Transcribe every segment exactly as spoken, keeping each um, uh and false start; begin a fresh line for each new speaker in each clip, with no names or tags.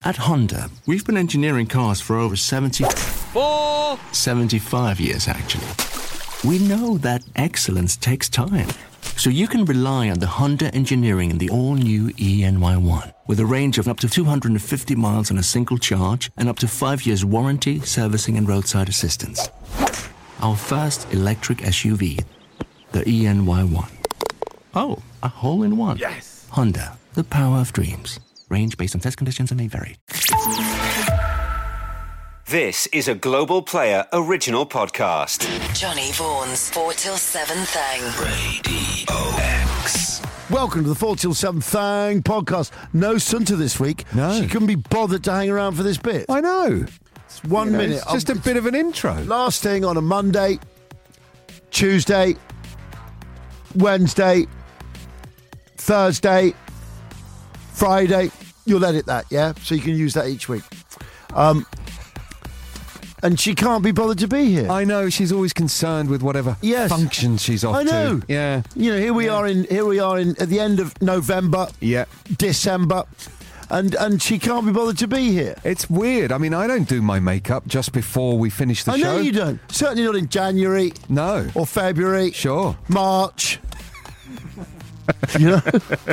At Honda, we've been engineering cars for over seventy... Four! seventy-five years, actually. We know that excellence takes time. So you can rely on the Honda engineering in the all-new E N Y one. With a range of up to two hundred fifty miles on a single charge and up to five years warranty, servicing and roadside assistance. Our first electric S U V, the E N Y one. Oh, a hole-in-one.
Yes!
Honda, the power of dreams. Range based on test conditions and may vary.
This is a Global Player original podcast.
Johnny Vaughan's four till seven thing.
Radio X.
Welcome to the four till seven thing podcast. No Sunta this week.
No.
She couldn't be bothered to hang around for this bit.
I know.
It's one
You know,
minute.
It's just a bit of an intro.
Last thing on a Monday, Tuesday, Wednesday, Thursday, Friday. You'll edit that, yeah? So you can use that each week. Um, and she can't be bothered to be here.
I know, she's always concerned with whatever
Yes.
function she's off
I know.
to. Yeah.
You know, here we are in here we are in at the end of November,
Yeah.
December, and and she can't be bothered to be here.
It's weird. I mean, I don't do my makeup just before we finish the
I
show.
know you don't. Certainly not in January
No.
or February.
Sure.
March. You know?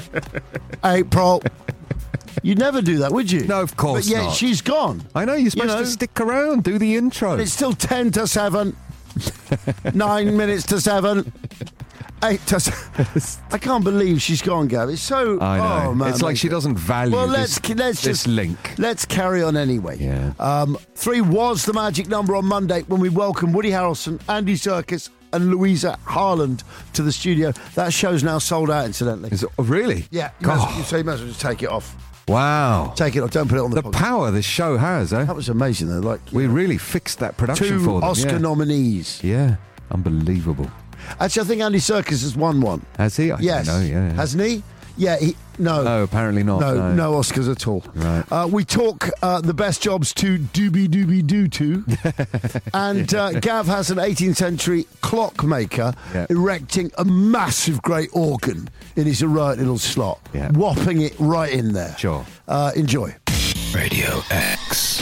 April. You'd never do that, would you?
No, of course
But yet
not.
she's gone.
I know, you're supposed
know.
to stick around, do the intro.
It's still ten to seven. Nine minutes to seven. Eight to seven. I can't believe she's gone, Gav. It's so...
I know.
Oh, man,
it's like she doesn't value
Well,
this,
let's, let's
this
just...
link.
Let's carry on anyway.
Yeah.
Um, three was the magic number on Monday when we welcomed Woody Harrelson, Andy Serkis and Louisa Harland to the studio. That show's now sold out, incidentally.
Is it, oh, really?
Yeah. You might as well-
God.
so you might as well just take it off.
Wow.
Take it off. Don't put it on the,
The
podcast.
power this show has, eh?
That was amazing, though. Like
We really fixed that production
two
for them.
Oscar
yeah.
nominees.
Yeah. Unbelievable.
Actually, I think Andy Serkis has won one.
Has he? I
Yes.
don't know, yeah. yeah.
Hasn't he? Yeah, he... No.
No, apparently not.
No,
No,
no Oscars at all.
Right.
Uh, we talk uh, the best jobs to doobie doobie doo to, and uh, Gav has an eighteenth century clockmaker
Yeah.
erecting a massive great organ in his right little slot,
Yeah.
whopping it right in there.
Sure.
Uh, enjoy.
Radio X.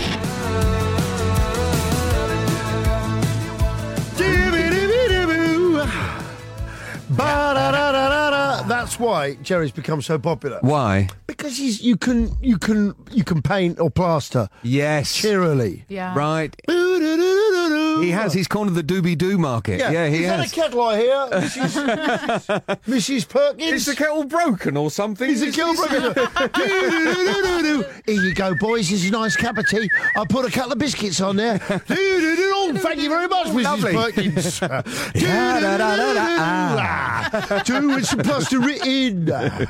Ba-da-da-da-da-da. That's why Jerry's become so popular.
Why?
Because he's you can you can you can paint or plaster
Yes.
cheerily.
Yeah.
Right.
Boo-doo-doo-doo-doo.
He has. He's cornered the doobie doo market. Yeah, he
Is
has.
that a kettle I hear, Missus Missus Perkins?
Is the kettle broken or something?
Is the kettle broken? Do-do-do-do-do-do. Here you go, boys. This is a nice cup of tea. I put a couple of biscuits on there. Do-do-do-do. Oh, thank you very much, Missus
Lovely.
Perkins. Do-do-do-do-do. Do with some plaster written.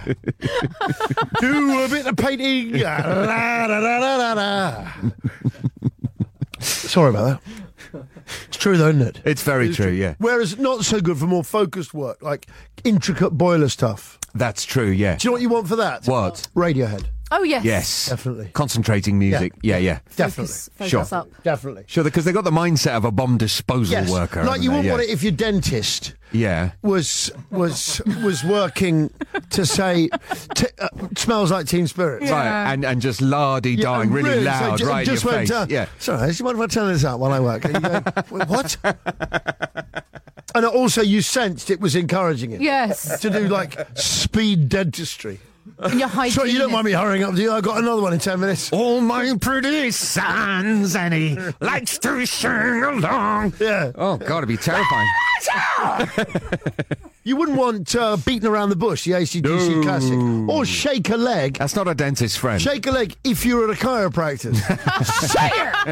Do a bit of painting. La-da-da-da-da-da. Sorry about that. It's true, though, isn't it?
It's very true, yeah.
Whereas not so good for more focused work, like intricate boiler stuff.
That's true, yeah.
Do you know what you want for that?
What?
Radiohead.
Oh, yes.
Yes.
Definitely.
Concentrating music. Yeah, yeah.
Definitely.
Focus, focus
Sure.
up.
Definitely.
Sure, because they've got the mindset of a bomb disposal
Yes.
worker.
Like you
haven't
wouldn't
they?
want
yeah.
it if your dentist
Yeah.
was was was working to say t- uh, smells like Teen Spirit.
Right, and, and just lardy
Yeah,
dying really,
really, so
loud
ju-
right
just
in your
went,
face.
uh,
yeah.
Sorry, do you mind if I turn this up while I work? And you go, "Wait, what? And also you sensed it was encouraging him.
Yes.
To do like speed dentistry.
And your hygiene.
Sorry, you don't mind me hurrying up, do you? I've got another one in ten minutes.
All my pretty sons, and he likes to sing along.
Yeah.
Oh, God, it'd be terrifying.
You wouldn't want uh, Beating Around the Bush, the A C D C
No.
classic. Or Shake a Leg.
That's not a dentist's friend.
Shake a leg if you're at a chiropractor. Say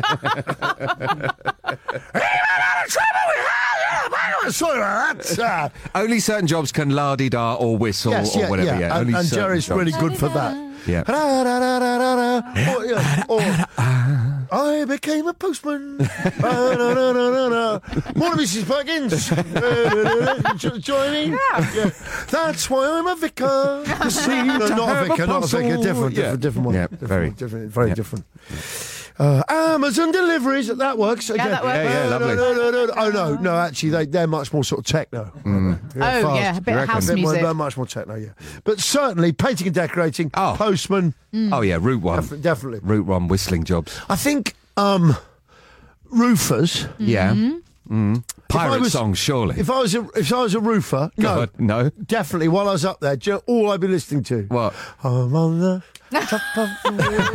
it! Sorry about that. Uh,
Only certain jobs can la-di-da or whistle
yes,
or
yeah,
whatever.
yeah.
Yeah,
And,
Only
and
certain
Jerry's
jobs.
really good for that.
Yeah.
Or, yeah, or, I became a postman. Morning, Missus Perkins. Join me. Yeah. That's why I'm a vicar. No, not a vicar, not a vicar. Different,
Yeah.
different, different one.
Yeah,
different,
very.
different, very
Yeah.
different. Uh, Amazon deliveries, that works.
Yeah, that works.
Yeah, yeah,
no,
lovely.
No, no, no, no. Oh, no, no, actually, they, they're much more sort of techno. Mm.
Oh, yeah, a bit of house
Bit more,
music.
much more techno, yeah. But certainly, painting and decorating,
Oh.
Postman,
Oh, yeah, Route one.
def- definitely.
Route one whistling jobs.
I think um, roofers.
Yeah.
Mm-hmm.
Mm. Pirate
was-
songs, surely.
If I was a, if I was a roofer, no,
God, no.
definitely. While I was up there, do you know all I'd be listening to?
What?
I'm on the top of the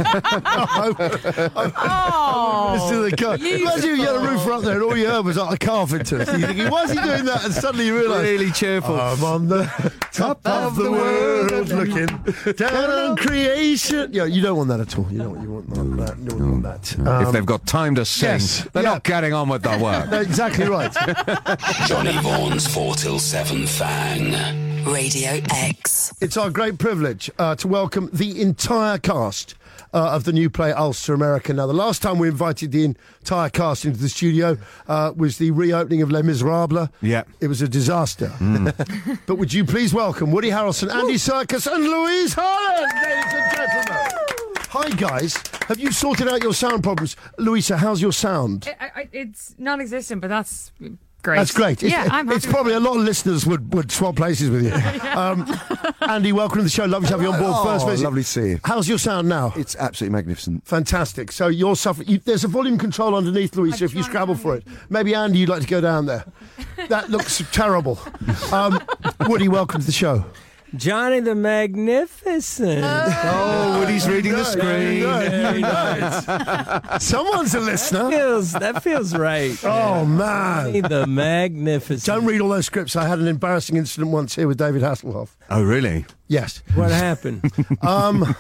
world.
Oh,
Listen to the car. Imagine you had a roofer up there and all you heard was like a carpenter. So you're thinking, why is he doing that? And suddenly you realise,
Really cheerful.
I'm on the top of the world, looking down on creation. Yeah, you don't want that at all. You don't, you want that. You don't want that.
if
Um,
they've got time to sing,
yes,
they're
yeah.
not getting on with their work.
exactly right.
Johnny Vaughan's four till seven Thang.
Radio X.
It's our great privilege uh, to welcome the entire cast uh, of the new play Ulster America. Now, the last time we invited the entire cast into the studio uh, was the reopening of Les Miserables.
Yeah.
It was a disaster. But would you please welcome Woody Harrelson, Andy Serkis and Louise Holland, ladies and gentlemen. Hi, guys. Have you sorted out your sound problems? Louisa, how's your sound?
I, I, it's non-existent, but that's great.
That's great.
Yeah,
it's,
I'm happy
It's
with
probably
that.
a lot of listeners would, would swap places with you. um, Andy, welcome to the show. Lovely to have you on board.
Oh,
First visit.
lovely to see you.
How's your sound now?
It's absolutely magnificent.
Fantastic. So you're suffering. You, there's a volume control underneath, Louisa, if you scrabble for it. Maybe, Andy, you'd like to go down there. That looks terrible. Um, Woody, welcome to the show.
Johnny the Magnificent.
Oh, Woody's reading the screen.
Very nice. Someone's a listener.
Feels, that feels right.
Oh, man.
Johnny the Magnificent.
Don't read all those scripts. I had an embarrassing incident once here with David Hasselhoff.
Oh, really?
Yes.
What happened?
Um,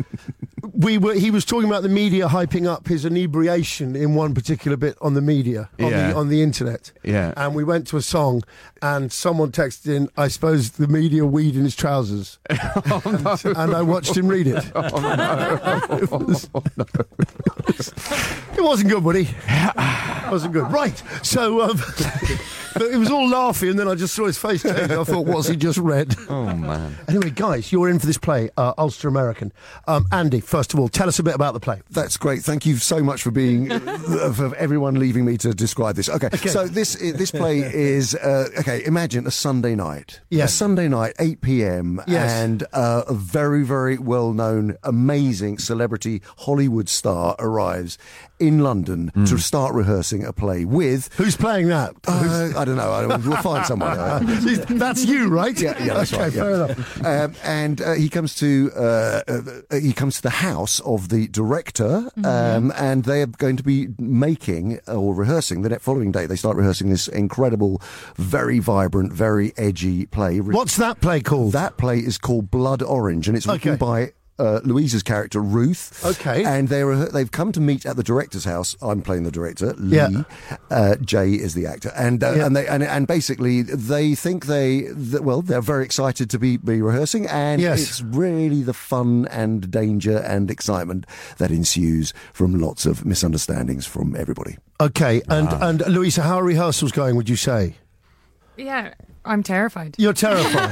we were. He was talking about the media hyping up his inebriation in one particular bit on the media on
Yeah.
the on the internet.
Yeah.
And we went to a song, and someone texted in, "I suppose the media weed in his trousers,"
Oh, no.
and, and I watched him read it.
Oh, no.
it, was, it wasn't good, Woody. It wasn't good. Right. So um, but it was all laughing, and then I just saw his face change. I thought, what's he just read?
Oh, man.
Anyway, guys, you're in for this play, uh, Ulster American. Um, Andy, first of all, tell us a bit about the play.
That's great. Thank you so much for being, uh, for everyone leaving me to describe this. Okay,
Okay.
so this this play is, uh, okay, imagine a Sunday night.
Yes.
A Sunday night, eight p.m,
Yes.
and uh, a very, very well-known, amazing celebrity Hollywood star arrives in London to start rehearsing a play with...
Who's playing that?
Uh, I don't know. I don't, we'll find someone. Uh,
That's you, right?
Yeah, yeah, that's
okay,
right. Yeah.
fair enough.
Um, and uh, he comes to uh, uh, he comes to the house of the director, um, and they are going to be making or rehearsing the next following day. They start rehearsing this incredible, very vibrant, very edgy play.
What's that play called?
That play is called Blood Orange, and it's written
Okay.
by uh, Louisa's character Ruth.
Okay.
And they're they've come to meet at the director's house. I'm playing the director. Lee.
Yeah.
Uh, Jay is the actor, and uh,
Yeah.
and they and, and basically they think they th- well they're very excited to be be rehearsing, and
Yes.
it's really the fun and danger and excitement that ensues from lots of misunderstandings from everybody.
Okay, and, and Louisa, how are rehearsals going, would you say?
Yeah, I'm terrified.
You're terrified.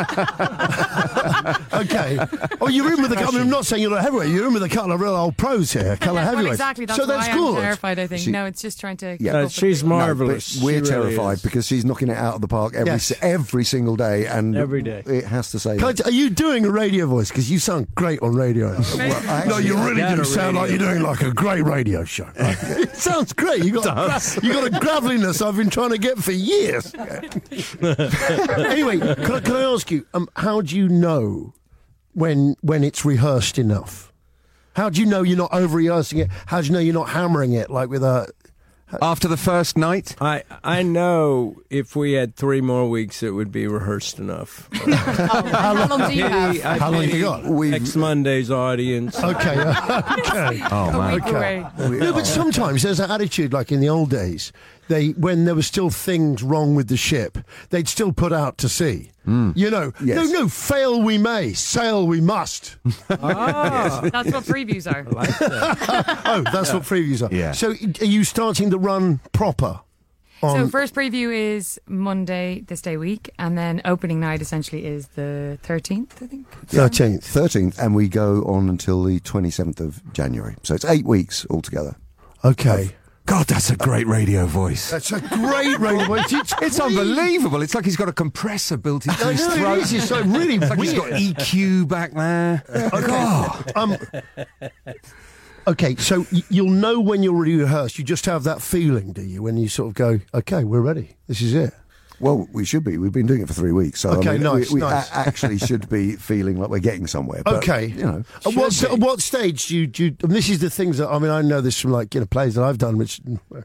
Okay. Oh, you're in with a couple. I'm not saying you're a heavyweight. You're in with a couple of real old pros here, couple of
Yeah, well,
heavyweights.
exactly. That's
so that's
why
good.
I'm terrified, I think.
She-
no, it's just trying to...
Yeah.
keep
Uh,
up with
she's
it.
marvelous.
No, but we're
She really
terrified
is.
because she's knocking it out of the park every
Yes.
s- every single day, and
Every day.
it has to say.
Can I
that.
t- are you doing a radio voice? Because you sound great on radio.
I
no,
actually-
you really
got
do
a
sound like
radio.
you're doing like a great radio show. It sounds great. You got gra- you got a graveliness I've been trying to get for years. Anyway, can I, can I ask you, um, how do you know when when it's rehearsed enough? How do you know you're not over rehearsing it? How do you know you're not hammering it like with a?
After the first night?
I I know if we had three more weeks, it would be rehearsed enough.
How long do you have?
Pity- I
How long have you
pity
got?
We've-
Next Monday's audience.
Okay, uh, okay.
Oh,
A
man.
week away.
No, but sometimes there's that attitude, like in the old days, they when there were still things wrong with the ship, they'd still put out to sea. You know,
Yes.
no, no, fail we may, sail we must.
Ah,
That's what previews are.
Oh, that's what previews are.
Yeah.
So, are you starting the run proper? On
So first preview is Monday this day week, and then opening night essentially is the thirteenth, I think.
thirteenth.
thirteenth, and we go on until the twenty-seventh of January. So it's eight weeks altogether.
Okay.
God, that's a great radio voice.
That's a great radio voice. It's,
It's unbelievable. It's like he's got a compressor built into
I
his
know,
throat.
it is. It's like really
It's like he's
weird.
got E Q back there. God.
Um, okay, so y- you'll know when you're already rehearsed. You just have that feeling, do you, when you sort of go, okay, we're ready. This is it.
Well, we should be. We've been doing it for three weeks. So
Okay,
I mean,
nice,
we, we
nice.
a- actually should be feeling like we're getting somewhere. But,
Okay.
You know.
At what,
should
st-
be.
at what stage do you, do you... And this is the things that... I mean, I know this from, like, you know, plays that I've done, which...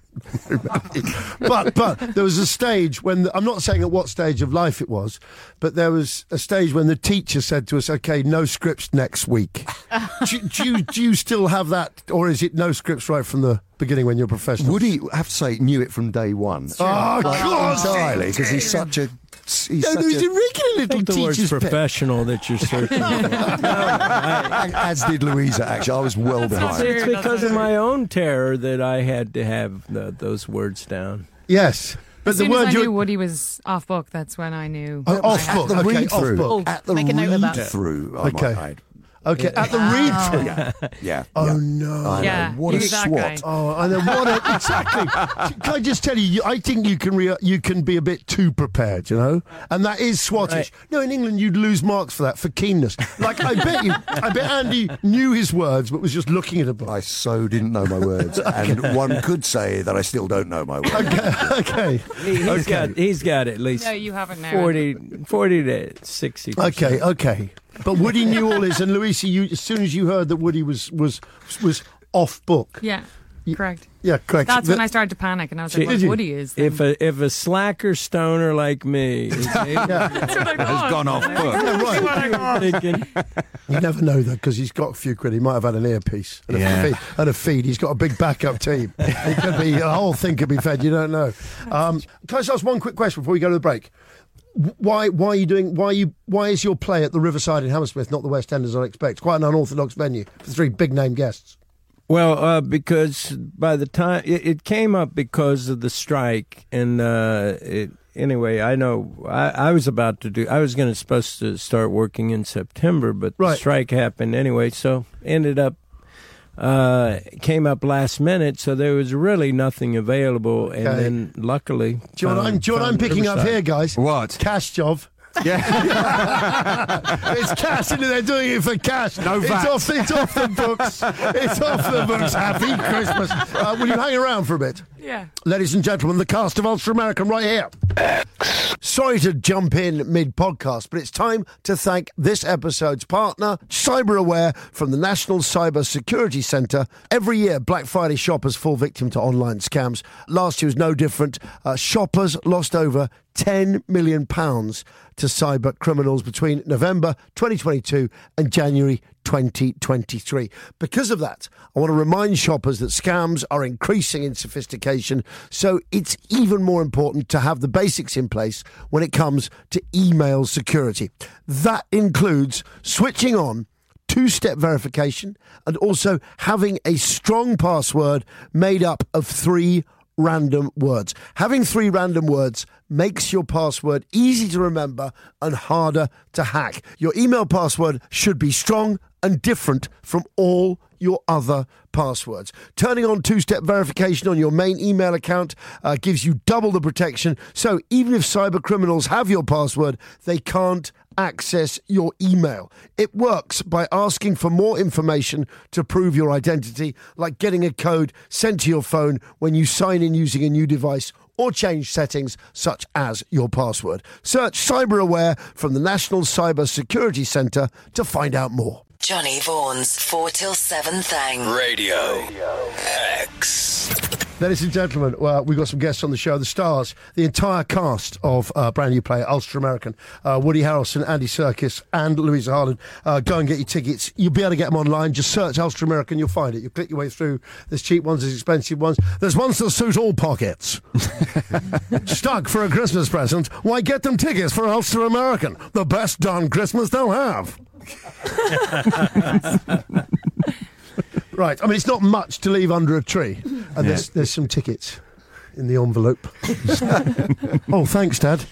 but but there was a stage when... The, I'm not saying at what stage of life it was, but there was a stage when the teacher said to us, okay, no scripts next week. do, do, you, do you still have that, or is it no scripts right from the beginning when you're professional?
Would he, I have to say, knew it from day one.
Oh,
Like,
God!
entirely, because he's such a... He's
No,
such
he's
a
a regular
I
little
think the word's
teacher's pet.
professional that you're searching for.
as did Louisa, actually. I was well behind.
It's because of my own terror that I had to have the, those words down.
Yes. But
As
the
soon as
word
I
you
knew Woody was off book, that's when I knew.
Oh, off
I had
book.
to-
The
Okay,
read through.
off book.
At the
Make a note of
read
that.
through. I
Okay.
might add.
Okay, at the read through.
Yeah. Yeah.
Oh,
yeah.
no.
I
Yeah,
know. What a
you're that guy.
swat.
Oh, and then what? A, exactly. Can I just tell you? you I think you can re- you can be a bit too prepared, you know, and that is swattish.
Right.
No, in England you'd lose marks for that for keenness. Like I bet you, I bet Andy knew his words, but was just looking at a book.
I so didn't know my words, and one could say that I still don't know my words.
Okay, okay,
He, he's
Okay.
got he's got at least
No, you haven't now.
forty, forty to sixty.
okay, okay. But Woody knew all this, and Louisa, you as soon as you heard that Woody was was was off book.
Yeah, correct.
Yeah, correct.
That's
The-
when I started to panic, and I was like,
Did
"What
you?
Woody is?" Then.
If a if a slacker stoner like me is
That's what I thought.
Has gone off book.
Yeah, right.
What I thought.
thinking,
You never know though, because he's got a few quid. He might have had an earpiece and,
Yeah.
a, feed, and a feed. He's got a big backup team. It could be the whole thing could be fed. You don't know. Um, can I just ask one quick question before we go to the break? W- Why? Why are you doing? Why are you? Why is your play at the Riverside in Hammersmith not the West End as I expect? Quite an unorthodox venue for three big name guests.
well, uh, because by the time it, it came up because of the strike, and uh, it, anyway, I know I, I was about to do. I was going to supposed to start working in September, but
Right.
the strike happened anyway, so ended up. Uh, came up last minute, so there was really nothing available, and
Okay.
then luckily,
Do you know what I'm, do you know what I'm
found
picking up
Riverside.
here, guys?
What?
Cash job.
Yeah.
It's cash, and they're doing it for cash.
No
it's
V A T.
off. It's off the books. It's off the books. Happy Christmas. Uh, will you hang around for a bit?
Yeah.
Ladies and gentlemen, the cast of Ulster American right here. Sorry to jump in mid-podcast, but it's time to thank this episode's partner, CyberAware from the National Cyber Security Centre. Every year, Black Friday shoppers fall victim to online scams. Last year was no different. Uh, shoppers lost over ten million pounds to cyber criminals between November twenty twenty-two and January twenty twenty-three. Because of that, I want to remind shoppers that scams are increasing in sophistication, so it's even more important to have the basics in place when it comes to email security. That includes switching on two-step verification and also having a strong password made up of three random words. Having three random words makes your password easy to remember and harder to hack. Your email password should be strong and different from all your other passwords. Turning on two-step verification on your main email account uh, gives you double the protection, so even if cyber criminals have your password, they can't access your email. It works by asking for more information to prove your identity, like getting a code sent to your phone when you sign in using a new device or change settings such as your password. Search CyberAware from the National Cyber Security Centre to find out more.
Johnny Vaughan's four till seven thing.
Radio X.
Ladies and gentlemen, well, we've got some guests on the show. The stars, the entire cast of uh, brand new play, Ulster American, uh, Woody Harrelson, Andy Serkis, and Louisa Harlan. Uh, go and get your tickets. You'll be able to get them online. Just search Ulster American, you'll find it. You'll click your way through. There's cheap ones, there's expensive ones. There's ones that suit all pockets. Stuck for a Christmas present? Why, get them tickets for Ulster American, the best darn Christmas they'll have. Right, I mean, it's not much to leave under a tree, and there's there's some tickets. in the envelope. Oh, thanks, Dad.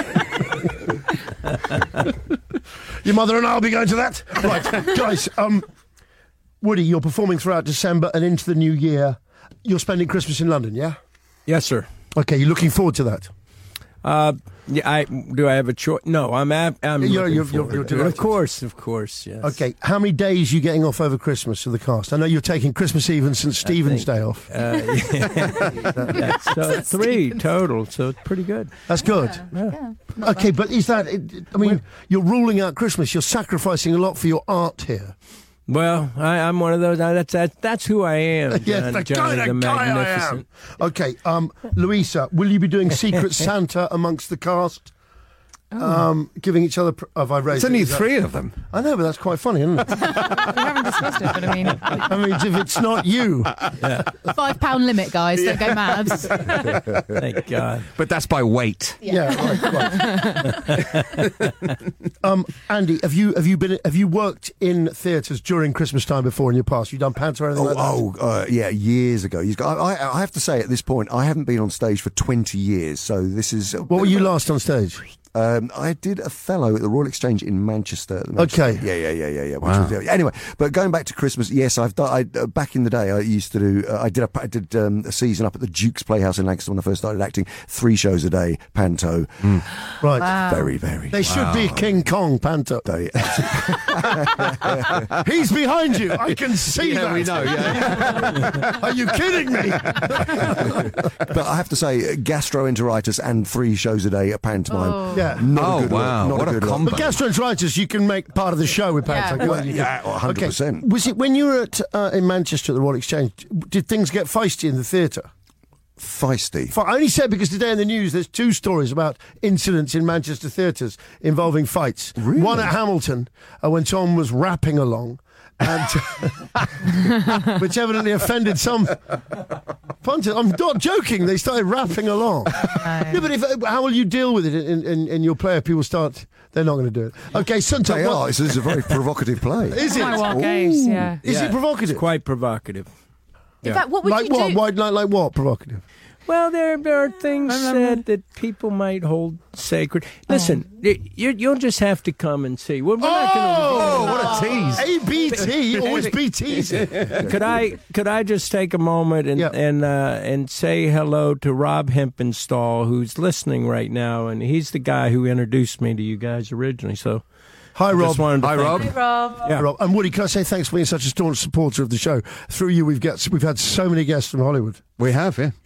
Your mother and I will be going to that. Right, guys, um, Woody, you're performing throughout December and into the new year. You're spending Christmas in London, yeah?
Yes, sir.
Okay, you're looking forward to that?
Uh, yeah, I do. I have a choice. No, I'm. Ab- I'm.
You're, you're,
looking
you're, you're
forward to it.
delighted.
Of course, of course. Yes.
Okay, how many days are you getting off over Christmas for the cast? I know you're taking Christmas Eve and Saint Stephen's Day off.
Uh, yeah. yeah, so three total. So it's pretty good.
That's good.
Yeah.
Yeah.
Okay, but is that? I mean, you're ruling out Christmas. You're sacrificing a lot for your art here.
Well, I, I'm one of those. I, that's that, that's who I am. John,
Yes, the
Johnny
kind
the
of guy I am.
Magnificent.
Okay, um, Louisa, will you be doing Secret Santa amongst the cast? Um, giving each other. Pr- have I raised?
It's only
it? Is that-
three of them.
I know, but that's quite funny, isn't it?
We haven't discussed it, but I mean,
I mean, if it's not you,
Five pound limit, guys. Don't go mad.
Thank God.
But that's by weight.
yeah. Right, right. um, Andy, have you have you been have you worked in theatres during Christmas time before in your past? You done pants or anything
Oh,
like that?
oh uh, yeah, years ago. Years ago. I, I, I have to say, at this point, I haven't been on stage for twenty years. So this is.
What were you last on stage?
Um, I did a fellow at the Royal Exchange in Manchester. At the Manchester
Okay.
Yeah, yeah, yeah, yeah, yeah. which
Wow.
was- yeah. Anyway, but going back to Christmas, yes, I've done. I, uh, back in the day, I used to do. Uh, I did. A, I did um, a season up at the Duke's Playhouse in Lancaster when I first started acting. Three shows a day, panto.
Right.
Wow.
Very, very.
They should be King Kong panto.
They,
He's behind you. I can see
Yeah,
that.
we know, yeah.
Are you kidding me?
but I have to say, gastroenteritis and three shows a day at pantomime.
Oh.
Yeah.
Not
Oh,
a good look,
wow.
not
What a
good look.
combo.
But gastroenteritis, you can make part of the show with panto.
Yeah.
can't you?
Yeah, one hundred percent.
Okay. Was it when you were at uh, in Manchester at the Royal Exchange? Did things get feisty in the theatre?
Feisty.
F- I only said because today in the news there's two stories about incidents in Manchester theatres involving fights.
Really?
One at Hamilton uh, when Tom was rapping along, and which evidently offended some punters. I'm not joking. They started rapping along. Yeah, but if, how will you deal with it in, in, in your play if people start? They're not going to do it. Okay, Sunto.
They
what-
are. This is a very provocative play.
Is it?
my walk out, yeah.
Is
Yeah,
it provocative?
It's quite provocative.
In fact, what would
like
you
what?
do?
Why, like, like what? Provocative.
Well, there, there are things said that people might hold sacred. Listen, y you, you'll just have to come and see. We're, we're not
Oh,
gonna,
what a tease! A B T always be teasing.
could I could I just take a moment and
Yeah.
and uh, and say hello to Rob Hempenstall, who's listening right now, and he's the guy who introduced me to you guys originally. So,
Hi,
I
Rob.
just wanted to
Hi,
thank
Rob.
you.
Rob.
Yeah.
Rob. And Woody, can I say thanks for being such a staunch supporter of the show? Through you, we've got we've had so many guests from Hollywood.
We have, yeah.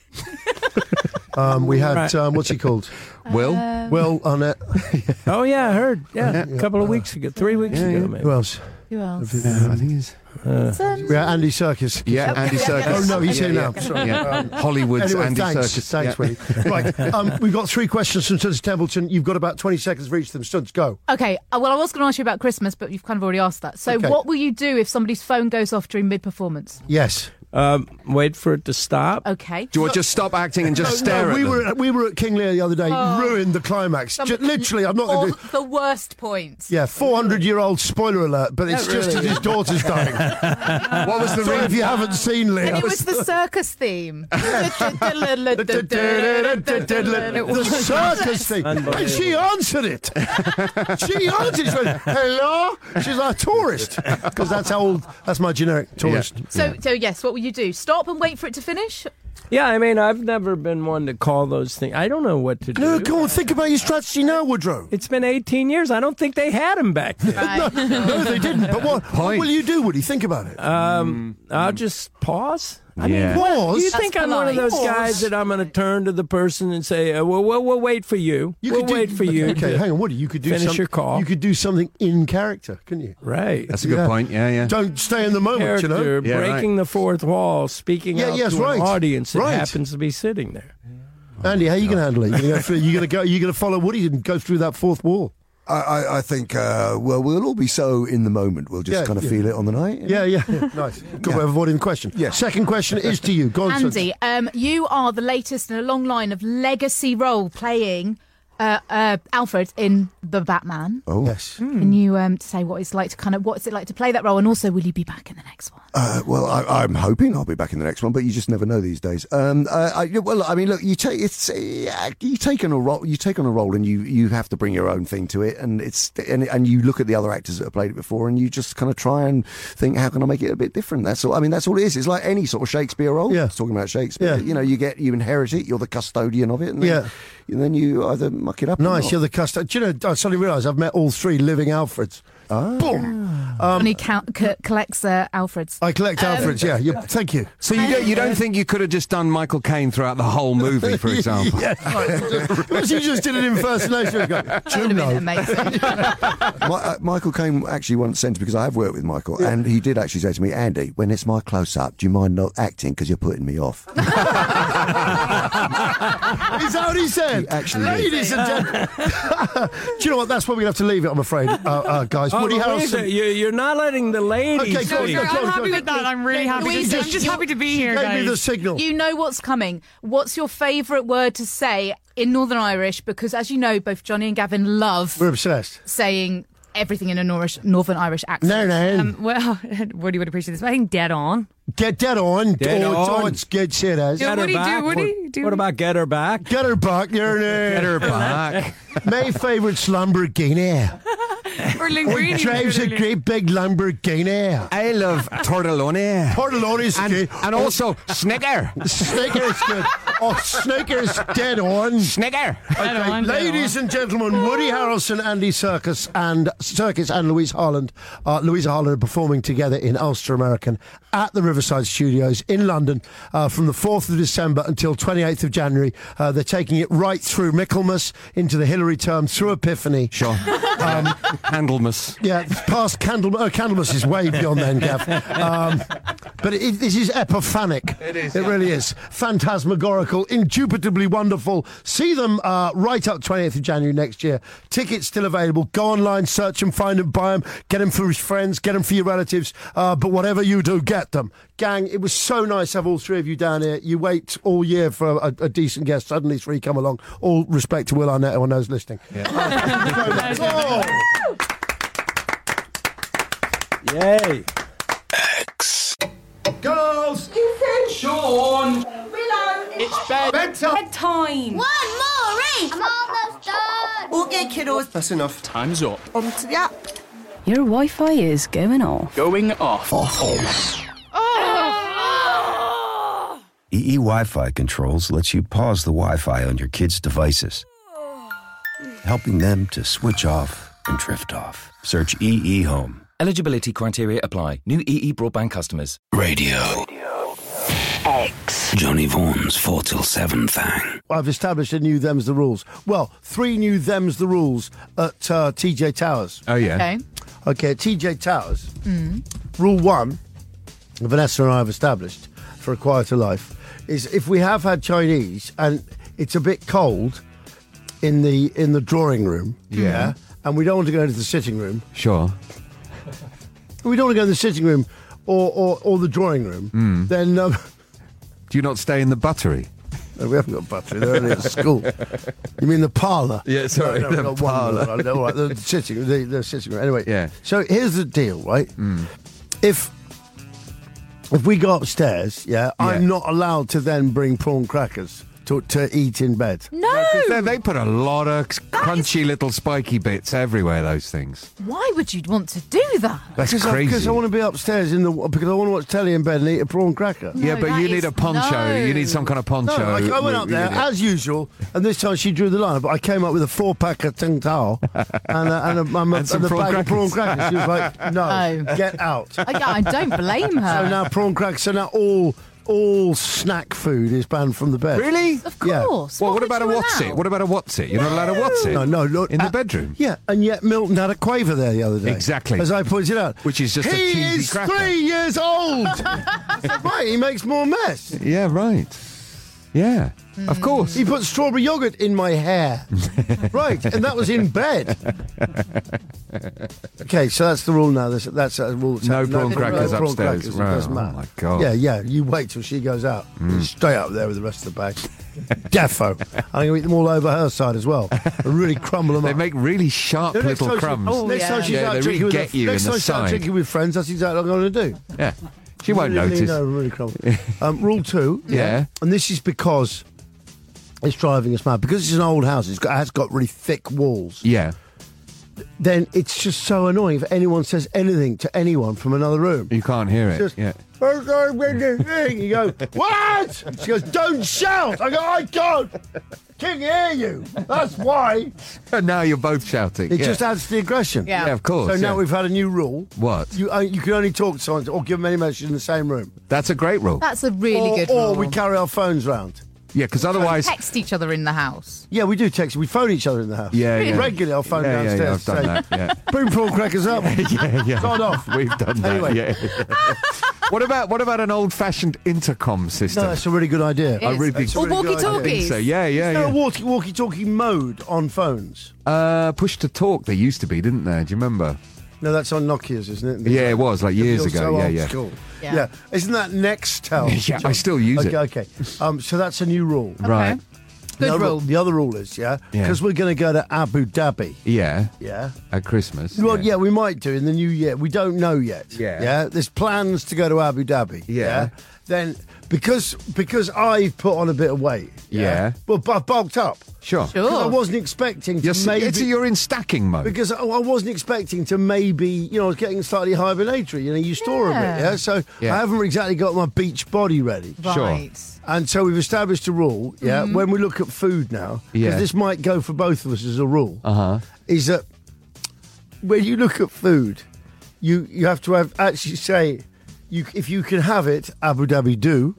Um, we had
Right.
um, what's he called?
Will?
Will Arnett.
Oh yeah, I heard. Yeah, a couple of weeks ago, three weeks
Yeah,
ago,
yeah.
maybe.
Who else?
Who else?
Yeah, I think he's.
We had Andy Serkis.
Yeah, Andy Serkis.
Oh no, he's
yeah,
here
yeah.
now. Sorry.
Yeah.
Um,
Hollywood's
Anyway,
Andy
thanks,
Serkis.
thanks,
Yeah.
Willie. Right, um, we've got three questions from Stunts Templeton. You've got about twenty seconds for each of them. Stunts, go.
Okay, uh, well, I was going to ask you about Christmas, but you've kind of already asked that. So,
Okay.
what will you do if somebody's phone goes off during mid-performance?
Yes.
Um, wait for it to stop.
Okay.
Do you want to just stop acting and just
No,
stare
no,
at
we
them?
were at, we were at King Lear the other day. Ruined the climax.
Some-
Ju- literally, I'm not
All
going to do.
the worst points.
Yeah, four hundred year old spoiler alert, but it's
Yeah,
just
really.
as his daughter's dying.
What was the
Sorry
ring?
if you haven't seen Lear.
And it was the circus theme.
The circus thing. And she answered it. She answered it. She went, hello? She's like a tourist. Because that's how old, that's my generic tourist.
So, so yes, what will you do? Stop and wait for it to finish?
Yeah, I mean, I've never been one to call those things. I don't know what to do.
No, go on, think about your strategy now, Woodrow.
It's been eighteen years. I don't think they had him back then.
Right.
No, they didn't. But what, what will you do, Woody? Think about it.
Um, I'll just pause. I
Yeah.
mean, what,
Pause?
do you
That's
think I'm one of
polite.
those guys that I'm going to turn to the person and say, uh, well, we'll, we'll wait for you.
You
we'll
could do-
wait for you.
Okay,
to
hang on, Woody. You could do
finish
some-
your call.
You could do something in character, couldn't you?
Right.
That's a good
Yeah.
point. Yeah, yeah.
Don't stay in the moment,
Character,
you know.
Yeah,
breaking the fourth wall, speaking
Yeah,
out
yes,
to
right.
an audience that
Right.
happens to be sitting there.
Andy, how are you going to handle it? You're going to go through. You're going to go. You're going to follow Woody and go through that fourth wall.
I, I, I think, uh, well, we'll all be so in the moment. We'll just
Yeah,
kind of
yeah.
feel it on the night.
Yeah, yeah. Nice. Good way of avoiding the question.
Yeah.
Second question is to you. Go on,
Andy, um, you are the latest in a long line of legacy role playing uh, uh, Alfred in The Batman.
Oh
yes.
Can you um, say what it's like to kind of what's it like to play that role, and also will you be back in the next one?
Uh, well, I, I'm hoping I'll be back in the next one, but you just never know these days. Um, uh, I, well, I mean, look, you take it's uh, you take on a role, you take on a role, and you, you have to bring your own thing to it, and it's and, and you look at the other actors that have played it before, and you just kind of try and think, how can I make it a bit different? That's all. I mean, that's all it is. It's like any sort of Shakespeare role.
Yeah,
talking about Shakespeare.
Yeah.
You know, you get you inherit it. You're the custodian of it. And then,
Yeah.
and then you either muck it up.
Nice,
or not.
you're the custodian. Do you know, I suddenly realised I've met all three living Alfreds.
Ah.
Boom!
Um, and he count, c- collects uh, Alfred's.
I collect
Um,
Alfreds, yeah. You, thank you.
So you don't, you don't think you could have just done Michael Caine throughout the whole movie, for example?
Yeah, right. You just did an impersonation. Go,
That would have been amazing.
My, uh, Michael Caine actually once sent, because I have worked with Michael, and he did actually say to me, Andy, when it's my close-up, do you mind not acting because you're putting me off?
Is that what he said?
He actually
Ladies and gentlemen. Do you know what? That's where we're going to have to leave it, I'm afraid, uh, uh, guys.
Oh,
Woody
Louisa,
Harrelson.
you, you're not letting the ladies
Okay, go on,
speak.
go on, go on,
I'm
go
happy
on.
with that. I'm really happy.
Louise,
To, I'm just
you-
happy to be
She
here,
gave
guys.
me the signal.
You know what's coming. What's your favourite word to say in Northern Irish? Because as you know, both Johnny and Gavin love
We're obsessed. saying
everything in a Norrish, Northern Irish accent.
No, no.
Um, well, Woody would appreciate this, but I think dead on.
Get dead on.
Dead
oh, it's-
on.
oh, it's good shit, as.
Yeah,
Get her
what do you do?
back.
What do
What-
you do?
What about get her back?
Get her back, you're
Get her back.
My favourite Lamborghini.
Or
He
linguini.
drives a great big Lamborghini.
I love tortelloni.
Tortellone's
And,
good.
and also Snicker.
Snicker's good. Oh, Snicker's dead on.
Snicker.
Dead on, dead
Ladies
on.
and gentlemen, Woody Harrelson, Andy Serkis, and Serkis and Louise Harland, uh, Louisa Harland are performing together in Ulster American at the Riverside Studios in London uh, from the fourth of December until twenty-eighth of January. Uh, they're taking it right through Michaelmas into the Hillary term, through Epiphany.
Sure.
Um,
Candlemas.
Yeah, past Candle, uh, Candlemas is way beyond then, Gav. Um, but it, this is epiphanic. It is. It yeah. really is. Phantasmagorical, indubitably wonderful. See them uh, right up twenty-eighth of January next year. Tickets still available. Go online, search them, find them, buy them, get them for your friends, get them for your relatives. Uh, but whatever you do, get them. Gang, it was so nice to have all three of you down here. You wait all year for a, a decent guest. Suddenly three come along. All respect to Will Arnett, who I know is listening. Yeah. Uh, oh.
Yay.
X.
Girls!
Sean!
Willow!
It's bed.
Bedtime!
Bedtime!
One more, Reese! I'm almost done!
Okay, kiddos.
That's enough. Time's up.
On to the app.
Your Wi-Fi is going off.
Going off.
Oh. E E Wi-Fi Controls lets you pause the Wi-Fi on your kids' devices, helping them to switch off and drift off. Search E E Home.
Eligibility criteria apply. New E E broadband customers.
Radio.
X.
Johnny Vaughan's four till seven thing.
I've established a new Them's the Rules. Well, three new Them's the Rules at uh, T J Towers.
Oh, yeah.
Okay.
Okay, at T J Towers,
Mm.
rule one, Vanessa and I have established for a quieter life, is if we have had Chinese and it's a bit cold in the in the drawing room,
Yeah.
and we don't want to go into the sitting room,
Sure.
we don't want to go in the sitting room or, or, or the drawing room,
Mm.
then... Um,
Do you not stay in the buttery?
No, we haven't got buttery. They're only at school. You mean the parlour?
Yeah, sorry,
No, no,
the
we've got one
parlour.
more. No, all right, the sitting, the, the sitting room. Anyway,
Yeah.
So here's the deal, right?
Mm.
If if we go upstairs, yeah, I'm
Yeah.
not allowed to then bring prawn crackers to to eat in bed.
No!
They, they put a lot of crunchy little spiky bits everywhere, those things.
Why would you want to do that?
That's
Because I,
crazy.
because I want to be upstairs in the because I want to watch telly in bed and eat a prawn cracker.
No,
yeah, but
that
you need
is-
a poncho.
no.
You need some kind of poncho.
No, I, I went up
You
there
need it.
as usual, and this time she drew the line. But I came up with a four pack of Ting Tao and a, and a, and a,
And some
and a
prawn
bag of prawn
crackers.
crackers. She was like, "No,
No.
get out."
I, I don't blame her.
So now prawn crackers. So now all all snack food is banned from the bed.
Really?
Of
Yeah.
course.
Well, what,
would
about a
you
what's
allow?
it? What about a what's it? You're not allowed a what's it?
No, no, look,
In the
uh,
bedroom?
Yeah, and yet Milton had a quaver there the other day.
Exactly.
As I pointed out.
Which is just a
he
cheesy
is
cracker.
three years old. I said, right, he makes more mess.
Yeah, right. Yeah,
Hmm.
of course.
He put strawberry yogurt in my hair. Right, and that was in bed. Okay, so that's the rule now. That's, that's a rule.
No prawn crackers
prawn
upstairs.
crackers, it
Right,
doesn't
oh
matter.
my God.
Yeah, yeah, you wait till she goes out.
Mm.
Straight up there with the rest of the bag. Defo. I'm going to eat them all over her side as well. And really crumble them
They
up.
make really sharp
No, next
little
time she-
crumbs.
Oh,
next
yeah.
time she's
Yeah,
out
they
drinking
really
with
get
her,
you
next
in the
time she's out
side.
drinking with friends, that's exactly what I'm going to do.
Yeah. She won't
Really,
notice.
No, really crumble. um, rule two.
Yeah.
And this is because it's driving us mad. Because it's an old house, it's got, it has got really thick walls.
Yeah.
Then it's just so annoying if anyone says anything to anyone from another room.
You can't hear it.
Just-
yeah.
You go, what? She goes, don't shout. I go, I can't. Can't hear you. That's why.
And now you're both shouting.
It
yeah.
just adds to the aggression.
Yeah.
Yeah, of course.
So now
yeah.
we've had a new rule.
What?
You uh, you can only talk to someone or give them any message in the same room.
That's a great rule.
That's a really
or,
good
Or
rule.
we carry our phones round.
Yeah, because otherwise...
text each other in the house.
Yeah, we do text. We phone each other in the house.
Yeah, yeah.
Regularly, I'll phone
Yeah, yeah, yeah,
downstairs.
I've done
say,
that, yeah.
Bring prawn crackers up.
yeah, yeah.
Sod off.
We've done that,
Anyway.
yeah. What about what about an old-fashioned intercom system?
No, that's a really good idea.
I really think
That's a
Or
really good idea.
walkie-talkies.
so. Yeah, yeah,
Is there
yeah.
a walkie- walkie-talkie mode on phones?
Uh, push to talk. There used to be, didn't there? Do you remember?
No, that's on Nokia's, isn't it?
Yeah, it was like
It
years
feels
ago.
so
yeah,
old
yeah.
school.
Yeah.
Yeah. Isn't that Nextel?
Yeah, I still use
okay,
it.
Okay, Um, so that's a new rule.
Right.
The
Good
other,
rule.
The other rule is, yeah,
Yeah.
because we're going to go to Abu Dhabi.
Yeah.
Yeah.
At Christmas.
Well, yeah. we might do in the new year. We don't know yet.
Yeah.
Yeah. There's plans to go to Abu Dhabi.
Yeah.
Then because because I've put on a bit of weight.
Yeah.
Well, but I've bulked up.
Sure.
Because I wasn't expecting to
You're, s-
maybe.
it's, you're in stacking mode.
Because I I wasn't expecting to maybe, you know, I was getting slightly hibernatory. You know, you store a
Yeah.
bit, yeah? So
Yeah.
I haven't exactly got my beach body ready.
Right.
And so we've established a rule, yeah,
Mhm.
when we look at food now, because
Yeah.
this might go for both of us as a rule,
Uh-huh.
is that when you look at food, you, you have to have actually say, you if you can have it, Abu Dhabi do.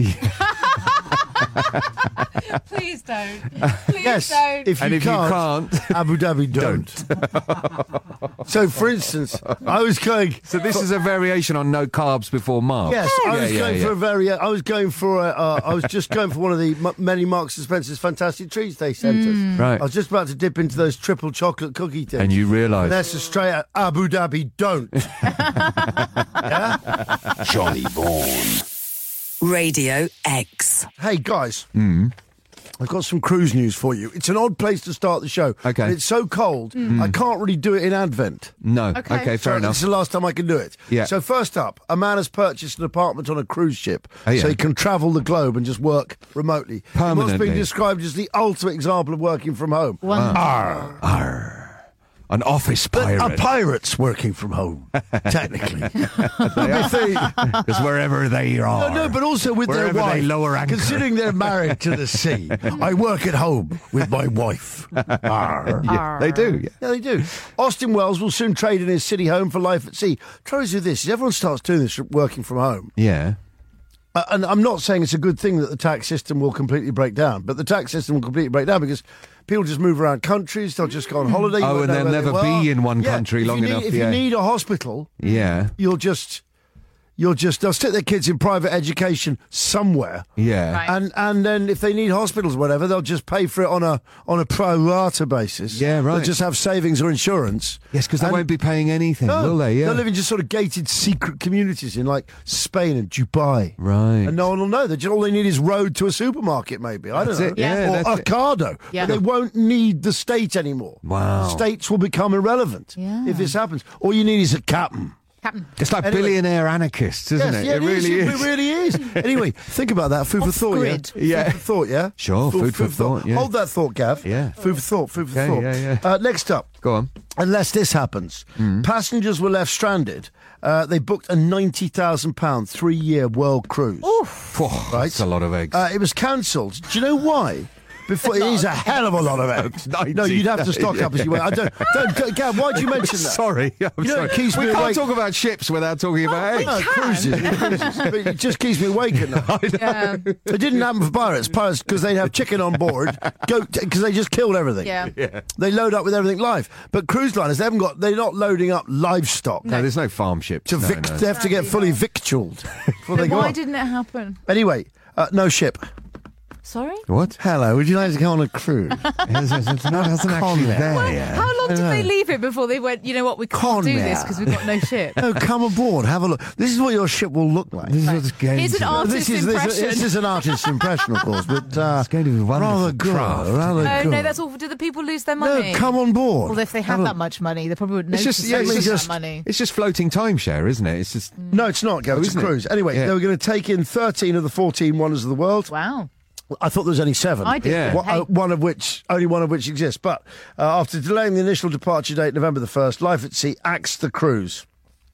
Please don't. Please
Yes,
don't.
if you,
And if you
can't,
can't-
Abu Dhabi don't. So, for instance, I was going.
So this is a variation on no carbs before March.
Yes, I
Yeah,
was
yeah,
going
yeah.
for a very. I was going for. A, uh, I was just going for one of the m- many Marks and Spencer's fantastic treats they sent us.
Right.
I was just about to dip into those triple chocolate cookie things,
And you realise.
And that's a straight out Abu Dhabi don't. Yeah.
Johnny Vaughan.
Radio X.
Hey guys,
Mm.
I've got some cruise news for you. It's an odd place to start the show.
Okay.
But it's so cold, I can't really do it in Advent.
No.
Okay.
Okay, fair
So
enough.
This is the last time I can do it.
Yeah.
So first up, a man has purchased an apartment on a cruise ship,
Oh, yeah.
so he can travel the globe and just work remotely. It must
Permanently.
be described as the ultimate example of working from home.
Wonderful.
Arr.
Arr. An office pirate.
A pirate's working from home, technically.
Because wherever they are.
No, no, but also with
Wherever
their wife.
they lower anchor.
Considering they're married to the sea, I work at home with my wife. Arr.
Yeah, they do. Yeah.
Yeah, they do. Austin Wells will soon trade in his city home for life at sea. Trouble is with this, is everyone starts doing this working from home.
Yeah.
Uh, and I'm not saying it's a good thing that the tax system will completely break down, but the tax system will completely break down because people just move around countries, they'll just go on holiday. you
Oh,
won't
and
know
they'll
where they
never
were.
be in one
Yeah,
country
if
long
you need-
enough,
If
yeah.
you need a hospital,
Yeah.
you'll just... You'll just they'll stick their kids in private education somewhere,
Yeah.
Right.
and and then if they need hospitals or whatever, they'll just pay for it on a on a pro rata basis.
Yeah, right.
They'll just have savings or insurance.
Yes, because they
And-
won't be paying anything,
No,
will they? Yeah.
They'll live in just sort of gated secret communities in like Spain and Dubai.
Right.
And no one will know. They just, all they need is road to a supermarket, maybe. I don't
That's
know.
it, yeah,
or
that's it.
Ocado.
Yeah.
But they won't need the state anymore.
Wow.
States will become irrelevant
Yeah.
if this happens. All you need is a captain.
Captain.
It's like
Anyway.
billionaire anarchists, isn't
Yes,
it?
yeah,
it really
is.
is.
It really is. Anyway, think about that. Food for thought,
Off-grid.
yeah?
Yeah.
Food for thought, yeah?
Sure, food for thought, yeah.
Hold that thought, Gav.
Yeah.
Food for thought, food for
Okay,
thought.
yeah, yeah.
Uh, next up.
Go on.
Unless this happens,
Mm.
passengers were left stranded. Uh, they booked a ninety thousand pounds three-year world cruise.
Phew,
Right.
That's a lot of eggs.
Uh, it was cancelled. Do you know why? Before it is a hell of a lot of eggs. No, you'd have to stock up as you went. I don't. Don't, don't Gav, why'd you mention that?
Sorry. I'm
You know,
sorry.
it keeps
we
me
can't
awake.
talk about ships without talking about eggs.
No, cruises, cruises. But it just keeps me awake at night.
Yeah.
It didn't happen for pirates. Pirates, because they'd have chicken on board, goat, because they just killed everything.
Yeah.
Yeah.
They load up with everything live. But cruise liners, they haven't got. They're not loading up livestock.
No, there's no farm ships.
To
no,
vic-
no.
They have to get fully victualled before they
Then
go
why
on.
didn't it happen?
Anyway, uh, no ship.
Sorry?
What?
Hello, would you like to go on a cruise?
It's, it's, it's not, it's not actually there
Well,
yet.
how long did
I
they
know.
leave it before they went, you know what, we can't do this because we've got no ship?
No, come aboard, have a look. This is what your ship will look like.
This is what's going
Here's an
to
artist's
this is, this,
impression.
this is an artist's impression, of course, but uh,
It's going to be a wonderful
rather good.
craft.
Rather
Oh,
good.
no, that's awful. Do the people lose their
No,
money?
come on board.
Well, if they have
Have a-
that much money, they probably wouldn't
It's
notice
just,
they
yeah, it's
lose
just,
that money.
it's just floating timeshare, isn't it? It's just.
No, it's not, Gav.
Oh,
It's a
isn't it?
cruise. Anyway,
Yeah.
they were going to take in thirteen of the fourteen wonders of the world.
Wow.
I thought there was only seven.
I did.
Yeah.
One,
Hey.
uh, one of which, only one of which exists. But uh, after delaying the initial departure date, November the first, Life at Sea axed the cruise.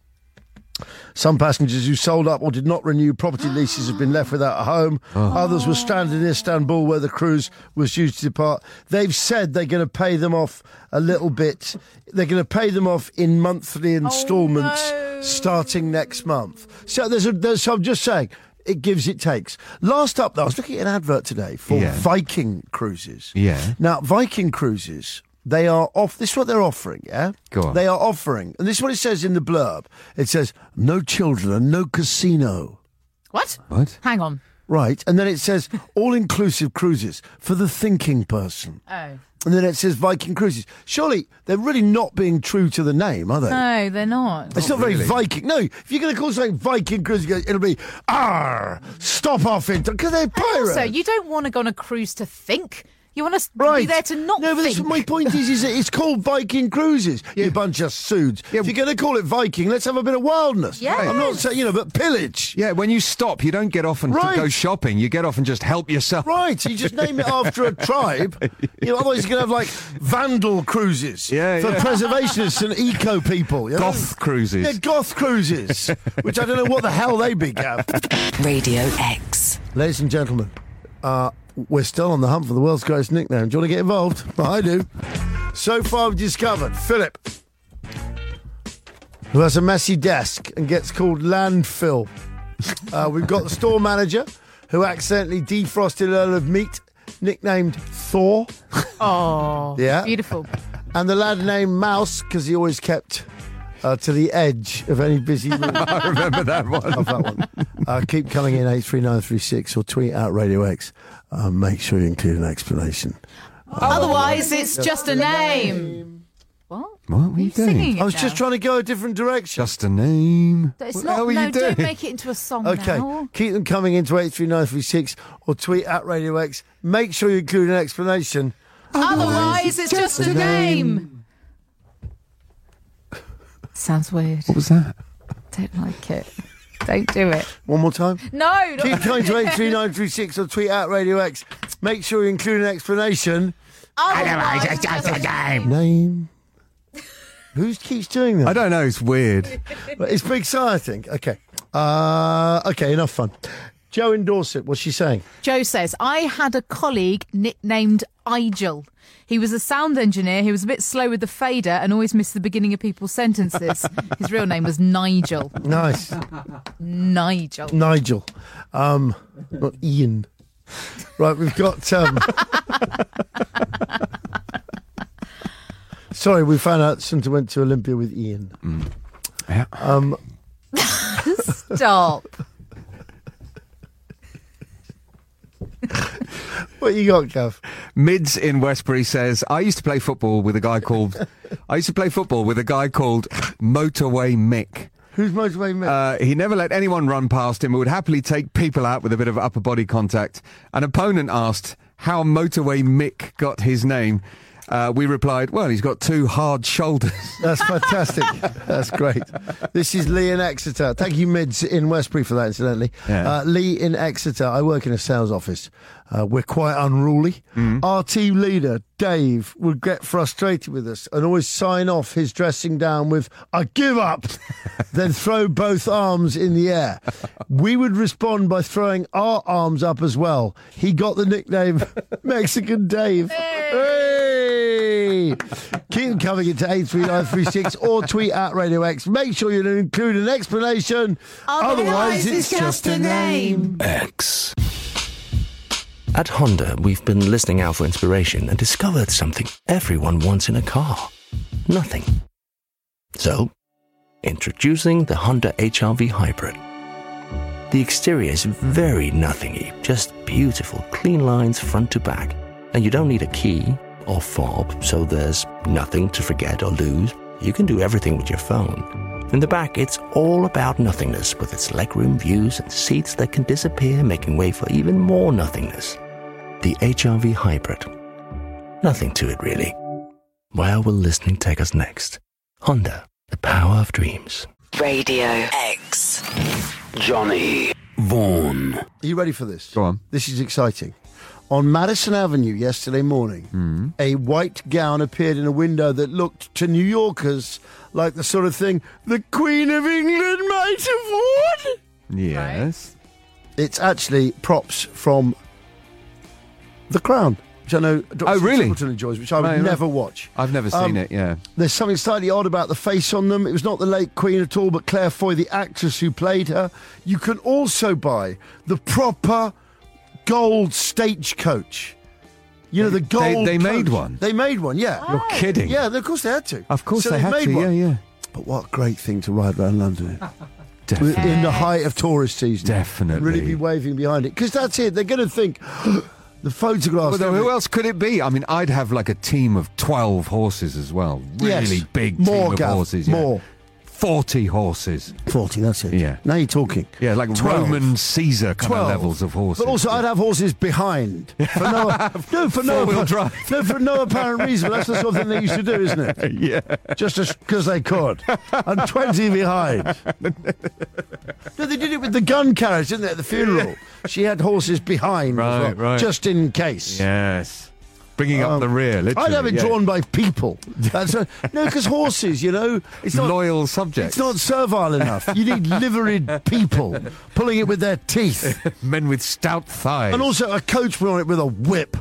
Some passengers who sold up or did not renew property leases have been left without a home. Others were stranded in Istanbul where the cruise was due to depart. They've said they're going to pay them off a little bit. They're going to pay them off in monthly instalments
no.
starting next month. So there's a, there's, so I'm just saying, it gives, it takes. Last up, though, I was looking at an advert today for
Yeah.
Viking cruises.
Yeah.
Now, Viking cruises, they are off. This is what they're offering, yeah?
Go on.
They are offering, and this is what it says in the blurb. It says, no children and no casino.
What?
What?
Hang on.
Right. And then it says, all-inclusive cruises for the thinking person.
Oh.
And then it says Viking Cruises. Surely they're really not being true to the name, are they?
No, they're not.
It's not, very
really.
Viking. No, if you're going to call something Viking Cruise, it'll be, "Arr, stop off it," because they're pirates.
Also, you don't want to go on a cruise to think. You want to
Right.
be there to not
No, but
think.
that's, my point is, is that it's called Viking Cruises, you bunch of suits. If you're going to call it Viking, let's have a bit of wildness.
Yes.
I'm not saying, you know, but pillage.
Yeah, when you stop, you don't get off and
Right.
go shopping. You get off and just help yourself.
Right, you just name it after a tribe. You know, otherwise you're going to have, like, Vandal Cruises
Yeah,
for
yeah.
preservationists and eco people. You know?
Goth cruises.
Yeah, Goth Cruises, which I don't know what the hell they be, Gav.
Radio X.
Ladies and gentlemen, uh, we're still on the hunt for the world's greatest nickname. Do you want to get involved? Well, I do. So far, we've discovered Philip, who has a messy desk and gets called landfill. Uh, we've got the store manager, who accidentally defrosted a load of meat, nicknamed Thor.
Oh,
Yeah.
beautiful.
And the lad named Mouse, because he always kept uh, to the edge of any busy room.
I remember that one.
Of that one. Uh, keep coming in eight three nine three six or tweet out Radio X. Uh, make sure you include an explanation.
Otherwise, it's just a name. What?
What were you doing?
Singing it
I was
now?
just trying to go a different direction.
Just a name.
It's
What the
not.
hell were
No,
you doing?
don't make it into a song
Okay,
now.
keep them coming into eight three nine three six or tweet at Radio X. Make sure you include an explanation.
Otherwise, it's just a name. Sounds weird.
What was that?
Don't like it. Don't do it.
One more time.
No. Not
Keep coming to eight three nine three six or tweet at Radio X. Make sure you include an explanation.
Otherwise, it's just a name.
Name. Who keeps doing that?
I don't know. It's weird.
It's big sign, I think. Okay. Uh, okay, enough fun. Joe in Dorset, what's she saying?
Joe says, I had a colleague nicknamed Igel. He was a sound engineer. He was a bit slow with the fader and always missed the beginning of people's sentences. His real name was Nigel.
Nice.
Nigel.
Nigel. Um, not Ian. Right, we've got... Um, sorry, we found out Sunta went to Olympia with Ian.
Mm. Yeah.
Um,
Stop.
What you got, Gav?
Mids in Westbury says, I used to play football with a guy called... I used to play football with a guy called Motorway Mick.
Who's Motorway Mick?
Uh, he never let anyone run past him and would happily take people out with a bit of upper body contact. An opponent asked how Motorway Mick got his name. Uh, we replied, well, he's got two hard shoulders.
That's fantastic. That's great. This is Lee in Exeter. Thank you, Mids in Westbury, for that, incidentally.
Yeah.
Uh, Lee in Exeter. I work in a sales office. Uh, we're quite unruly.
Mm.
Our team leader, Dave, would get frustrated with us and always sign off his dressing down with, I give up, then throw both arms in the air. We would respond by throwing our arms up as well. He got the nickname Mexican Dave. Hey! Keep them coming into eight three nine three six or tweet at Radio X. Make sure you include an explanation.
Otherwise,
Otherwise
it's just a name.
X. At Honda, we've been listening out for inspiration and discovered something everyone wants in a car. Nothing. So, introducing the Honda H R V Hybrid. The exterior is very nothingy, just beautiful, clean lines front to back. And you don't need a key or fob, so there's nothing to forget or lose. You can do everything with your phone. In the back, it's all about nothingness, with its legroom views and seats that can disappear, making way for even more nothingness. The H R V Hybrid. Nothing to it, really. Where will listening take us next? Honda, the power of dreams.
Radio X.
Johnny Vaughan.
Are you ready for this?
Go on.
This is exciting. On Madison Avenue yesterday morning,
Mm.
a white gown appeared in a window that looked to New Yorkers like the sort of thing the Queen of England might have worn.
Yes.
It's actually props from The Crown, which I know Doctor
Oh, really?
Templeton enjoys, which I would
Right,
never
right.
watch.
I've never
Um,
seen it, yeah.
There's something slightly odd about the face on them. It was not the late Queen at all, but Claire Foy, the actress who played her. You can also buy the proper gold stagecoach. You know, the
They-
gold
they made
coach.
one?
They made one, yeah.
You're kidding.
Yeah, of course they had to.
Of course
So
they
they've
had
made
to,
one.
yeah, yeah.
But what a great thing to ride around London in.
Definitely.
In the height of tourist season.
Definitely.
Really be waving behind it. Because that's it. They're going to think, the photographs...
Well, who else could it be? I mean, I'd have like a team of twelve horses as well. Really
Yes.
big
More,
team of
Gav,
horses. yeah.
more.
forty horses.
forty, that's it.
Yeah.
Now you're talking.
Yeah, like
twelve.
Roman Caesar kind
twelve.
of levels of horses.
But also,
yeah.
I'd have horses behind. For no, no, for no,
Four-wheel
appa-
drive.
no, for no apparent reason. That's the sort of thing they used to do, isn't it?
Yeah.
Just because they could. And twenty behind. No, they did it with the gun carriage, didn't they, at the funeral? She had horses behind, as
Right,
well,
right.
just in case.
Yes. Bringing up
Um,
the rear, literally.
I'd have it
yeah.
drawn by people. That's a, no, because horses, you know, it's not
Loyal subjects.
It's not servile enough. You need liveried people pulling it with their teeth.
Men with stout thighs.
And also a coach put on it with a whip.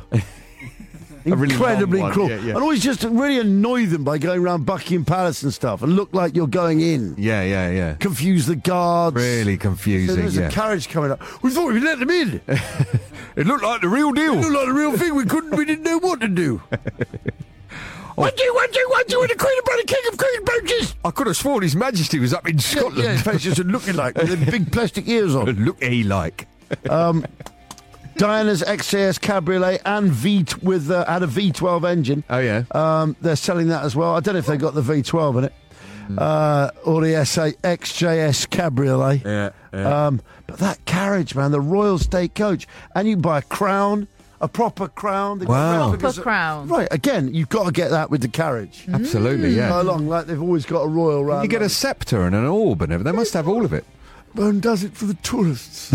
A really
Incredibly
long one,
cruel.
yeah, yeah.
And always just really annoy them by going around Buckingham Palace and stuff and look like you're going in.
Yeah, yeah, yeah.
Confuse the guards.
Really
So
confusing,
there's
yeah.
a carriage coming up. We thought we'd let them in.
It looked like the real deal.
It looked like the real thing. We couldn't. We didn't know what to do. What do you want? Do you want? Do you want the Queen and Brother King of Queen Boaches?
I could have sworn His Majesty was up in
Yeah,
Scotland.
yeah, in fact, just looking like with the big plastic ears on.
Look he like.
Um, Diana's X J S Cabriolet and V t- with uh, had a V twelve engine.
Oh yeah.
Um, they're selling that as well. I don't know if they got the V twelve in it uh, or the S A X J S Cabriolet.
Yeah, yeah.
Um, but that carriage, man, the Royal State Coach, and you can buy a crown, a proper crown. They've got
Wow.
replicas
Proper
of-
crown.
Right, again, you've got to get that with the carriage.
Absolutely, yeah.
Go along like they've always got a royal round.
You get a sceptre and an orb and everything. They must have all of it.
One does it for the tourists.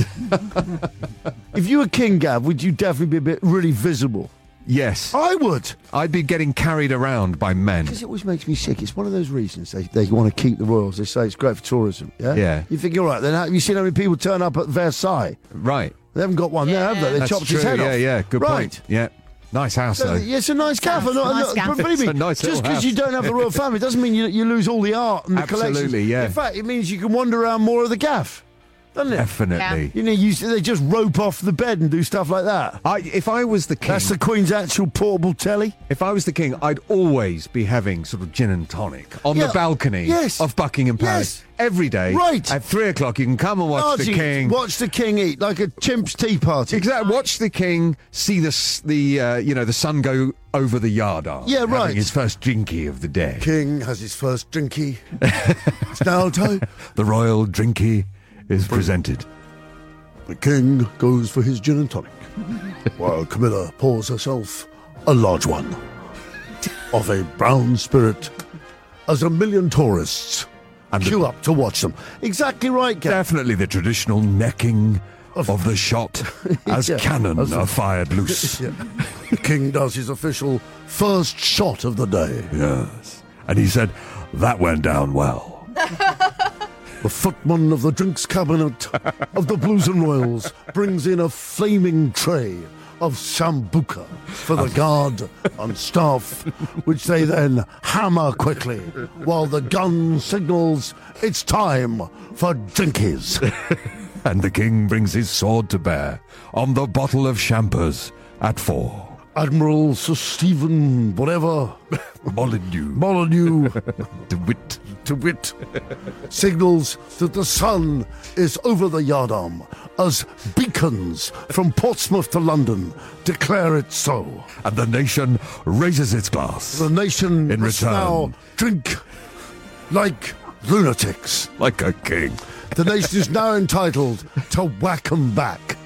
If you were King Gav, would you definitely be a bit really visible?
Yes.
I would.
I'd be getting carried around by men.
Because it always makes me sick. It's one of those reasons they, they want to keep the royals. They say it's great for tourism. Yeah.
Yeah.
You think, all right, then how, you seen how many people turn up at Versailles?
Right.
They haven't got one there, have they? They
That's
chopped
true.
his head
yeah,
off.
yeah. Good
right.
point. Yeah. Nice house,
So,
though.
yeah, it's a nice gaff.
Nice
Not,
gaff.
not, believe me,
It's a nice
just
little
because you
house.
don't have the royal family doesn't mean you, you lose all the art and the collection.
Absolutely, yeah.
In fact, it means you can wander around more of the gaff, doesn't it?
Definitely.
You know, you, they just rope off the bed and do stuff like that.
I, if I was the king,
That's the Queen's actual portable telly.
if I was the king, I'd always be having sort of gin and tonic on
Yeah,
the balcony
yes.
of Buckingham Palace
Yes.
every day.
Right.
At three o'clock, you can come and watch
Archie,
the king.
Watch the king eat like a chimp's tea party.
Exactly. Watch the king see the s- the uh, you know the sun go over the yard arm.
Yeah,
having
right.
His first drinky of the day.
King has his first drinky. It's now time.
The royal drinky is presented.
The king goes for his gin and tonic, while Camilla pours herself a large one of a brown spirit as a million tourists
And the-
queue up to watch them. Exactly right, Gav.
Definitely the traditional necking
Of-
of, the shot as
Yeah,
cannon
as-
are fired loose.
Yeah. The king does his official first shot of the day.
Yes. And he said, that went down well.
The footman of the drinks cabinet of the Blues and Royals brings in a flaming tray of sambuca for the guard and staff, which they then hammer quickly while the gun signals it's time for drinkies.
And the king brings his sword to bear on the bottle of champers at four.
Admiral Sir Stephen, whatever.
Molyneux.
Molyneux.
De Witt.
De Witt. Signals that the sun is over the yardarm as beacons from Portsmouth to London declare it so.
And the nation raises its glass.
The nation
in
must
return.
now drink like lunatics.
Like a king.
The nation is now entitled to whack 'em back.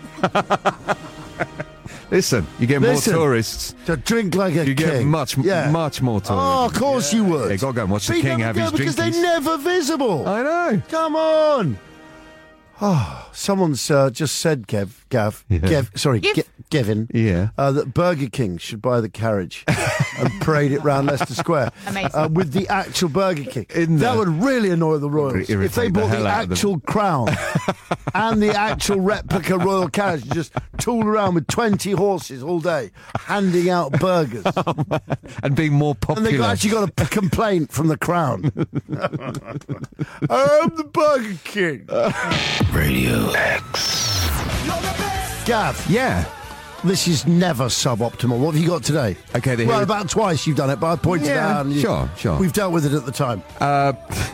Listen, you get
Listen,
more tourists.
To drink like a
you
king.
You get much,
yeah.
much more tourists.
Oh, of course
yeah.
you would.
Yeah, got to go and watch
but
the king have his
because
drinkies.
they're never visible.
I know.
Come on. Oh, someone's uh, just said, Kev, Gav,
yeah.
Gev, sorry, Ge- Gavin,
yeah.
uh, that Burger King should buy the carriage and parade it round Leicester Square.
Amazing.
Uh, with the actual Burger King.
In
that
the,
would really annoy the royals. If they bought
the,
the actual crown and the actual replica royal carriage and just tool around with twenty horses all day, handing out burgers.
Oh, and being more popular.
And they actually got a complaint from the crown. I'm the Burger King.
Radio X.
Gav.
Yeah.
This is never suboptimal. What have you got today?
Okay, the
well,
hero-
about twice you've done it, but I pointed
yeah,
it out. And you,
sure, sure.
We've dealt with it at the time.
Uh,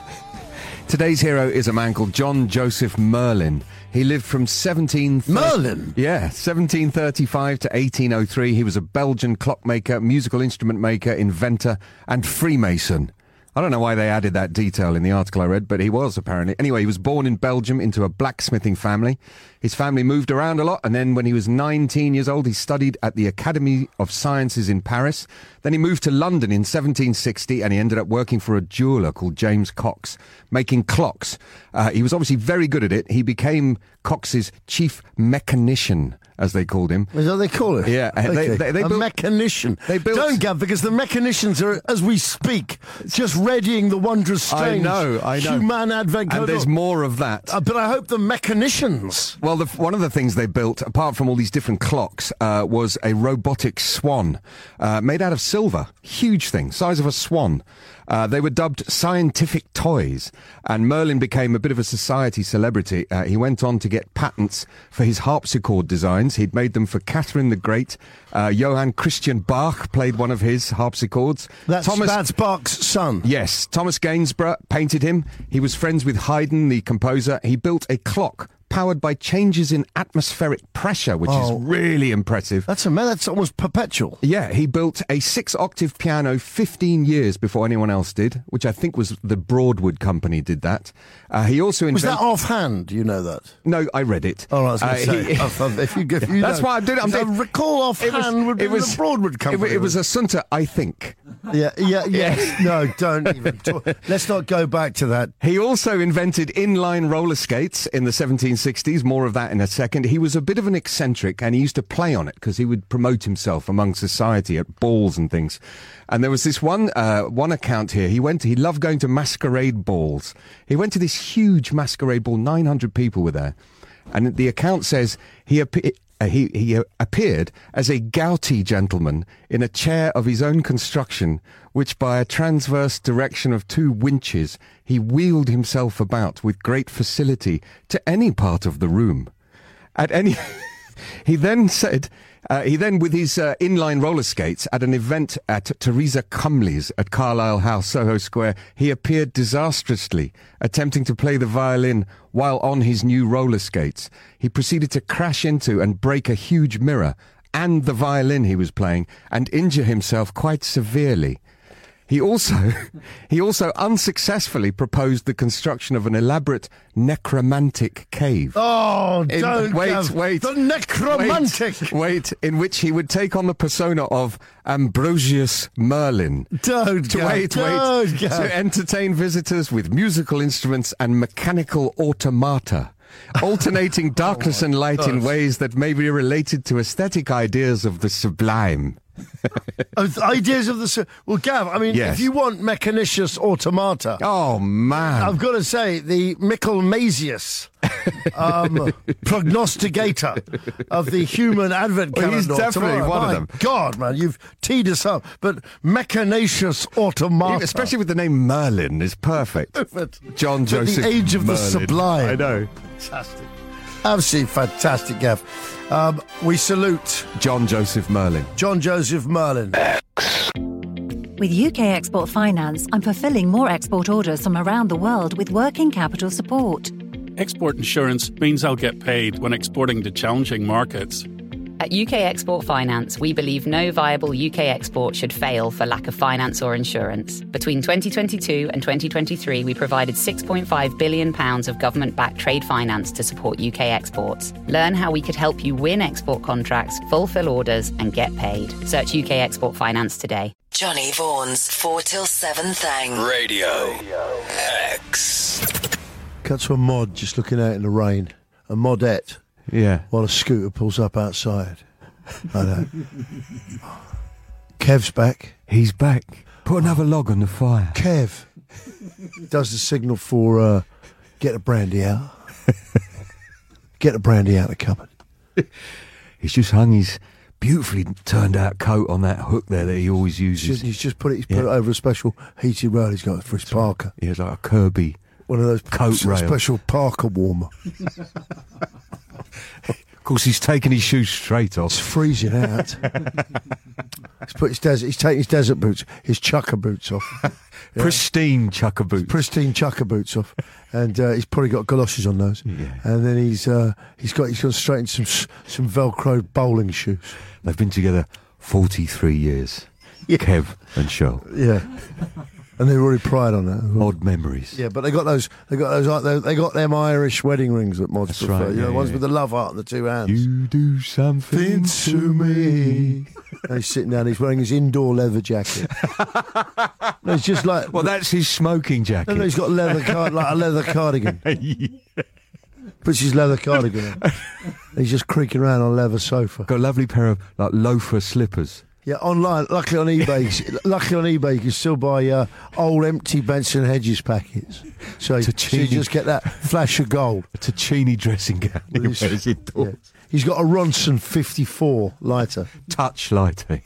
today's hero is a man called John Joseph Merlin. He lived from seventeen...
Merlin?
Yeah, seventeen thirty-five to eighteen oh three. He was a Belgian clockmaker, musical instrument maker, inventor, and Freemason. I don't know why they added that detail in the article I read, but he was, apparently. Anyway, he was born in Belgium into a blacksmithing family. His family moved around a lot, and then when he was nineteen years old, he studied at the Academy of Sciences in Paris. Then he moved to London in seventeen sixty, and he ended up working for a jeweller called James Cox, making clocks. Uh, he was obviously very good at it. He became Cox's chief mechanician, as they called him.
Is that what they call it?
Yeah.
Okay.
They, they, they
a
built,
mechanician.
They built,
Don't, Gav, because the mechanicians are, as we speak, just readying the wondrous strange
I know, I know.
human advent
And
code.
there's more of that.
Uh, but I hope the mechanicians...
Well, the, one of the things they built, apart from all these different clocks, uh, was a robotic swan uh, made out of silver. Huge thing, size of a swan. Uh, they were dubbed scientific toys, and Merlin became a bit of a society celebrity. Uh, he went on to get patents for his harpsichord designs. He'd made them for Catherine the Great. Uh, Johann Christian Bach played one of his harpsichords.
That's,
Thomas,
that's Bach's son.
Yes, Thomas Gainsborough painted him. He was friends with Haydn, the composer. He built a clock powered by changes in atmospheric pressure, which
Oh.
is really impressive.
That's a that's almost perpetual.
Yeah, he built a six-octave piano fifteen years before anyone else did, which I think was the Broadwood Company did that. Uh, he also
Was
invented...
that offhand? Do you know that?
No, I read it.
Oh, I was going to
Uh,
say.
he-
I thought if you, if you
That's
know,
why I'm doing it. I'm
I
doing-
recall offhand would be the Broadwood
it,
Company.
it was Assunta, I think.
Yeah, yeah, yes. No, don't even talk. Let's not go back to that.
He also invented inline roller skates in the seventeen sixties. More of that in a second. He was a bit of an eccentric, and he used to play on it because he would promote himself among society at balls and things. And there was this one uh, one account here. He went. He loved going to masquerade balls. He went to this huge masquerade ball. nine hundred people were there, and the account says he appeared. Uh, he he uh, appeared as a gouty gentleman in a chair of his own construction, which by a transverse direction of two winches he wheeled himself about with great facility to any part of the room. At any, he then said. Uh, he then, with his uh, inline roller skates, at an event at Theresa Cumley's at Carlisle House, Soho Square, he appeared disastrously, attempting to play the violin while on his new roller skates. He proceeded to crash into and break a huge mirror and the violin he was playing, and injure himself quite severely. He also, he also unsuccessfully proposed the construction of an elaborate necromantic cave.
Oh,
In-
don't
wait,
Gav.
wait.
The necromantic.
Wait, wait, in which he would take on the persona of Ambrosius Merlin.
Don't
to
Gav,
wait,
don't
wait,
Gav.
to entertain visitors with musical instruments and mechanical automata, alternating darkness and light in
God.
ways that may be related to aesthetic ideas of the sublime.
Of the ideas of the... su- Well, Gav, I mean,
Yes.
if you want mechanicious automata...
Oh, man.
I've got to say, the Michelmasius um, prognosticator of the human advent
Well,
calendar.
he's definitely
tomorrow.
one of
My
them.
God, man, you've teed us up. But mechanacious automata.
Especially with the name Merlin is perfect.
But-
John
but
Joseph
the age of the
Merlin.
sublime.
I know.
Fantastic. Absolutely fantastic, Gav. Um, we salute
John Joseph Merlin.
John Joseph Merlin.
With U K Export Finance, I'm fulfilling more export orders from around the world with working capital support.
Export insurance means I'll get paid when exporting to challenging markets.
At U K Export Finance, we believe no viable U K export should fail for lack of finance or insurance. Between twenty twenty-two and twenty twenty-three, we provided six point five billion pounds of government-backed trade finance to support U K exports. Learn how we could help you win export contracts, fulfill orders and get paid. Search U K Export Finance today.
Johnny Vaughan's four till seven thing.
Radio X.
Cut to a mod just looking out in the rain. A modette.
Yeah.
While a scooter pulls up outside. I know. Kev's back.
He's back. Put another log on the fire.
Kev does the signal for uh, get the brandy out. Get the brandy out of the cupboard.
He's just hung his beautifully turned out coat on that hook there that he always uses.
He's just, he's just put it. He's
Yeah.
put it over a special heated rail he's got for his Parker.
He has like a Kirby.
One of those
coat
s-
rail.
special Parker warmer.
Of course, he's taken his shoes straight off.
It's freezing out. He's put his desert. He's taking his desert boots, his chucker boots off. Yeah.
Pristine chucker boots.
Pristine chucker boots off, and uh, he's probably got galoshes on those.
Yeah.
And then he's uh, he's got he's gone straight into some s- some Velcro bowling shoes.
They've been together forty-three years.
Yeah.
Kev and Cheryl.
Yeah. And they've already pried on that. as well.
Odd memories.
Yeah, but they got those. They got those. Like, they, they got them Irish wedding rings that mods
That's
prefer.
right,
You know,
yeah,
the ones
yeah.
with the love heart and the two hands.
You do something
to me. And he's sitting down. He's wearing his indoor leather jacket. No, it's just like.
Well, that's his smoking jacket.
No, no, he's got leather card like a leather cardigan. Puts his leather cardigan on. He's just creaking around on a leather sofa.
Got a lovely pair of like loafer slippers.
Yeah, online. Luckily on eBay, luckily on eBay, you can still buy uh, old empty Benson Hedges packets. So, so you just get that flash of gold.
A Ticini dressing gown. He
With his-
wears indoors.
yeah. He's got a Ronson fifty-four lighter.
Touch lighter.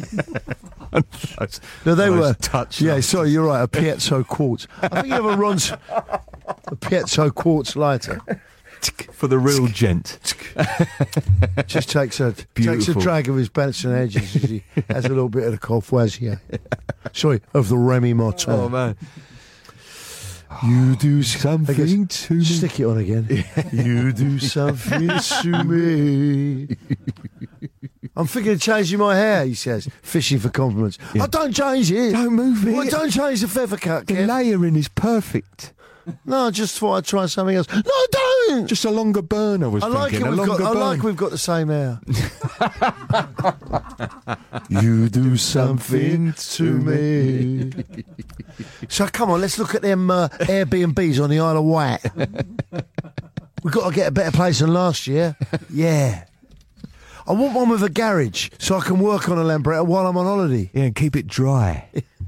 No, they
Those
were
touch
Yeah,
lighters.
sorry, you're right. A Piezo quartz. I think you have a Ronson, a Piezo quartz lighter.
For the real gent.
Just takes a takes a
Beautiful.
drag of his Benson Hedges as he has a little bit of the Courvoisier. Sorry, of the Remy Martin.
Oh, man.
You do
Oh, Something to me.
Stick it on again. You do something to me. I'm thinking of changing my hair, he says, fishing for compliments.
Yeah.
I don't change it.
Don't move it.
Well, don't change the feather cut,
The
Kev.
layering is perfect.
No, I just thought I'd try something else. No, don't.
Just a longer burn, I was
I like
thinking.
it.
a
We've got,
longer
I
burn.
like we've got the same hair. You do something to me. So come on, let's look at them uh, Airbnbs on the Isle of Wight. We've got to get a better place than last year. Yeah. I want one with a garage so I can work on a Lambretta while I'm on holiday.
Yeah, and keep it dry.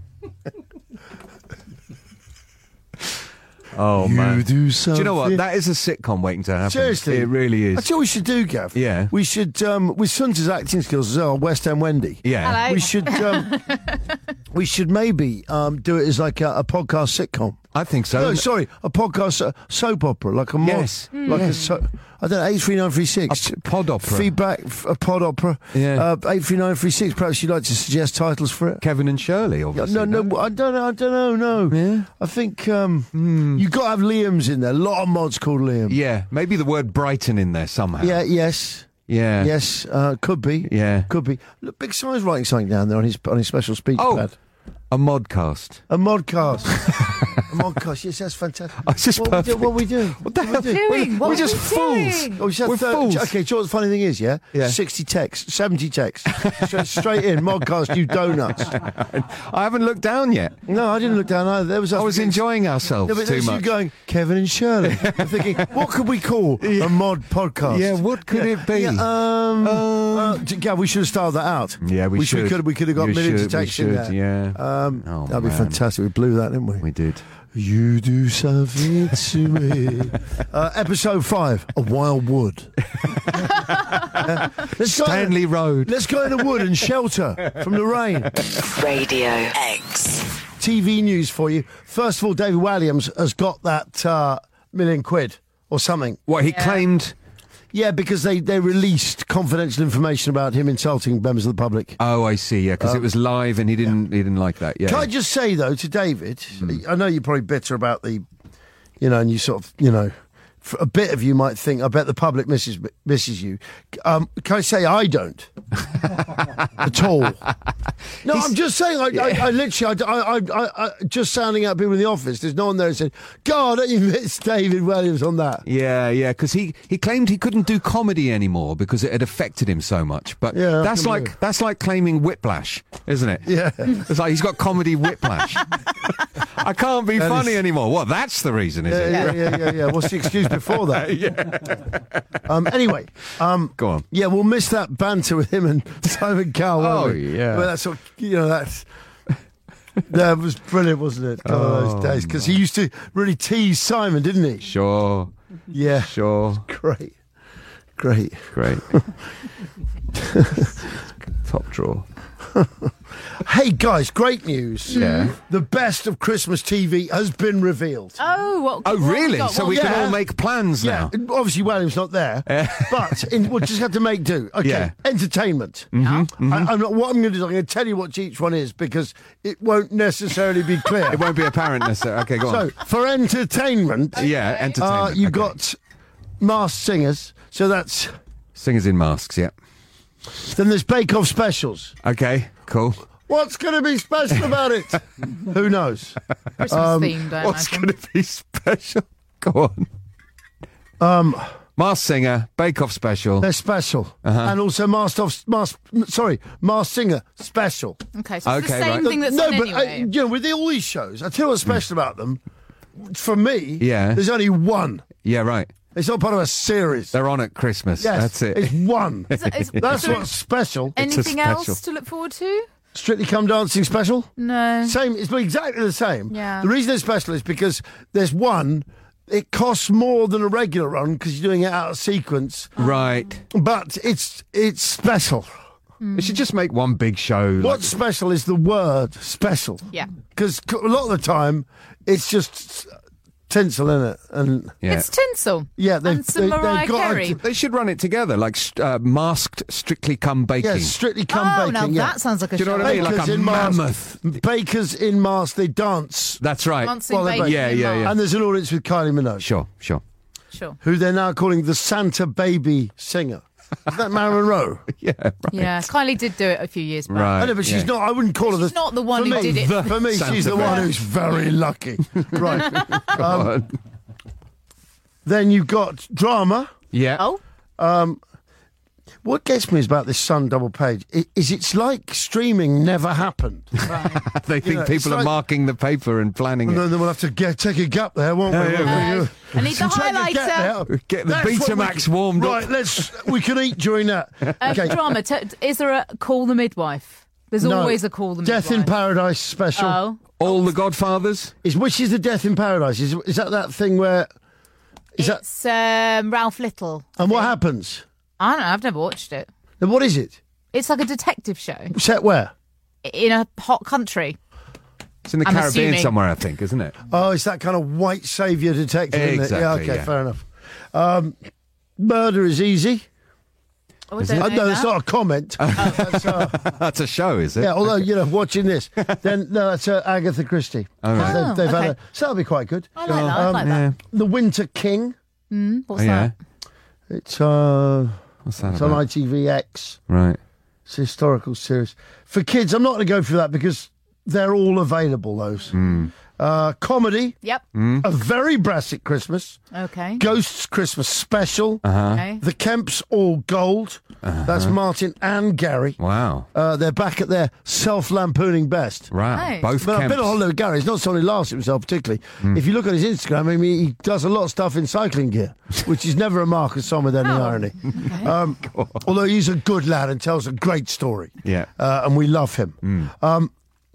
Oh,
You
man.
do
Do
something.
you know what? That is a sitcom waiting to happen.
Seriously,
It really is.
That's what we should do, Gav.
Yeah.
we should um, with Sunta's acting skills as well. West End Wendy.
Yeah.
Hello.
we should um, we should maybe um, do it as like a, a podcast sitcom.
I think so.
No, sorry, a podcast uh, soap opera, like a mod,
Yes.
like a so, I don't know, eight three nine three six.
A pod opera.
Feedback, f- a pod opera.
Yeah.
Uh, eight three nine three six. Perhaps you'd like to suggest titles for it.
Kevin and Shirley, obviously.
No, no, I don't know. I don't know. No,
Yeah?
I think um, you got to have Liam's in there. A lot of mods called Liam.
Yeah, maybe the word Brighton in there somehow.
Yeah. Yes.
Yeah.
Yes. Uh, could be.
Yeah.
Could be. Look, Big Si's writing something down there on his on his special speech
Oh.
pad.
A modcast.
A modcast. a modcast. Yes, that's fantastic.
Oh, it's just
what, we do,
perfect.
what are we doing?
What the
What
hell?
are we doing?
Doing? What
We're
are
just
we
fools.
doing?
Oh, we should have
We're
thirty
fools.
Okay, do you know what the funny thing is, yeah?
Yeah.
sixty texts, seventy texts. straight, straight in, modcast, you donuts.
I haven't looked down yet.
No, I didn't look down either. There was
I was
getting-
enjoying ourselves
No, but
too
there's you
much.
going, Kevin and Shirley. I'm thinking, what could we call a mod podcast?
Yeah, what could it be?
Yeah, um,
Um,
uh, d- yeah, we should have started that out.
Yeah, we
we
should.
We could, we could have got
You
millions
should,
of
we
texts in
should,
there.
yeah.
Um,
Oh,
that'd be
man.
fantastic. We blew that, didn't we?
We did.
You do something to me. Uh, episode five, A Wild Wood. Uh, let's go-
Stanley Road.
Let's go in the wood and shelter from the rain.
Radio X.
T V news for you. First of all, David Walliams has got that uh, million quid or something.
What, he
Yeah.
claimed
Yeah, because they, they released confidential information about him insulting members of the public.
Oh, I see. Yeah, because
Um,
it was live, and he didn't he didn't like that. Yeah.
Can I just say, though, to David,
Hmm.
I know you're probably bitter about the, you know, and you sort of, you know, f- a bit of you might think, I bet the public misses misses you. Um, can I say I don't? At all. No, I'm just saying, I, I, I literally, I, I, I, I, just sounding out people in the office, there's no one there who said, God, don't you miss David Williams on that?
Yeah, yeah, because he, he claimed he couldn't do comedy anymore because it had affected him so much. But
Yeah, I
that's
can
like
believe.
that's like claiming whiplash, isn't it?
Yeah.
It's like he's got comedy whiplash. I can't be
That
funny
is-
anymore. Well, that's the reason, is
Yeah,
it?
yeah, yeah, yeah, yeah. What's the excuse before that?
yeah.
Um, anyway, um,
Go on.
yeah, we'll miss that banter with him and Simon Cowell. won't
Oh,
we?
yeah.
Well, that's sort of, you know, that's that was brilliant, wasn't it? God,
Oh,
those days, because he used to really tease Simon, didn't he?
Sure.
Yeah,
Sure.
great, great.
Great. Top drawer.
Hey guys, great news!
Yeah.
The best of Christmas T V has been revealed.
Oh, what?
Oh,
what have
really?
got?
So
What-
we can
Yeah.
all make plans
Yeah,
now.
obviously William's not there, but in, we'll just have to make do. Okay,
Yeah.
entertainment.
Mm-hmm,
I, I'm not, what I'm going to do is I'm going to tell you what each one is because it won't necessarily be clear.
It won't be apparent necessarily. Okay, go on.
So, for entertainment,
Yeah,
uh,
entertainment.
you've
okay.
got masked singers. So that's
Singers in masks, yeah.
then there's Bake Off specials.
Okay, cool.
What's going to be special about it? Who knows?
Christmas
Um,
themed, I
What's
imagine.
going to be special? Go on.
Um,
Masked Singer, Bake Off special.
they're special,
Uh-huh.
and also masked off. Masked, sorry, masked singer special.
Okay, so it's the
Okay,
same
right.
thing that's
no,
on
but
anyway.
uh, you know, with the, all these shows, I tell you what's special about them. For me,
Yeah.
there's only one.
Yeah, right.
It's not part of a series.
They're on at Christmas.
Yes,
That's it.
It's one.
Is that- is-
That's
is there
what's special.
It's a
Anything
special.
else to look forward to?
Strictly Come Dancing special.
No.
Same. It's exactly the same.
Yeah.
The reason it's special is because there's one. It costs more than a regular run because you're doing it out of sequence.
Right.
But it's it's special.
They should just make one big show.
What's special is the word special.
Yeah.
Because a lot of the time it's just tinsel in it, and
Yeah.
It's tinsel.
yeah, they've,
And some
they,
Mariah
they've got
Carey.
A,
They should run it together, like uh, masked Strictly Come Baking.
yeah, Strictly Come
Oh,
Baking.
now
yeah.
that sounds like a
Do you know
show.
what I mean? Like
Bakers
a
in mask.
mammoth.
Bakers in mask. They dance,
That's right.
Dancing
Well, they-
Baking
Yeah,
in
yeah,
March.
yeah.
and there's an audience with Kylie Minogue,
Sure, sure.
Sure.
who they're now calling the Santa Baby Singer. Is that Marilyn Monroe?
Yeah, right.
Yeah, Kylie did do it a few years back.
Right.
I know, but she's
yeah.
not. I wouldn't call her the.
She's not the one
for
who
me,
did it.
the- For me,
Santa
she's the
Baby.
one who's very lucky. Right.
Go
Um,
on.
then you've got drama.
Yeah.
Oh,
Um, what gets me is about this Sun double page i- is it's like streaming never happened.
They think
know, it's
people are
like-
marking the paper and planning
And
it.
then we'll have to get, take a gap there, won't we?
Yeah, yeah,
yeah. I need the
Take a gap
highlighter.
there.
Get the
That's what we
Betamax
can-
warmed up.
Right, let's. We can eat during that.
uh,
Okay.
drama. T- is there a Call the Midwife? There's
No.
always a Call the
Death
Midwife.
in Paradise special.
Oh,
All the Godfathers?
Is which is the Death in Paradise? Is is that that thing where? Is that
it's um, Ralph Little.
and what happens?
I don't know. I've never watched it.
Then what is it?
It's like a detective show
Set where?
in a hot country.
It's in the
I'm
Caribbean
assuming.
somewhere, I think, isn't it?
Oh, it's that kind of white saviour detective, isn't it? Yeah,
Exactly,
okay,
yeah.
fair enough. Um, Murder is easy.
Oh, I
Is
don't
it?
Uh,
know
no, it's
that.
not a comment. That's, uh,
That's a show, is it?
yeah, although, you know, watching this, then no, that's uh, Agatha Christie.
Oh, right.
They've, they've had
okay.
a, so that'll be quite good.
I like that. I
Um,
like
yeah.
that.
The Winter King.
Mm, what's
Oh, yeah.
that?
It's uh,
What's that
it's on
about?
I T V X.
Right.
It's a historical series for kids. I'm not going to go through that because they're all available. Those
Mm.
uh, comedy.
Yep.
A Very Brassic Christmas.
Okay.
Ghosts Christmas Special.
Uh-huh.
Okay.
The Kemps All Gold. That's Martin and Gary.
Wow.
Uh, they're back at their self-lampooning best.
Right.
Oh.
Both
But I've been
camps.
on holiday with Gary. He's not someone who laughs at himself particularly.
Hmm.
If you look at his Instagram, I mean, he does a lot of stuff in cycling gear, which is never a mark of someone with any
Oh.
irony. Um, although he's a good lad and tells a great story.
Yeah.
Uh, and we love him.
Hmm.
Um,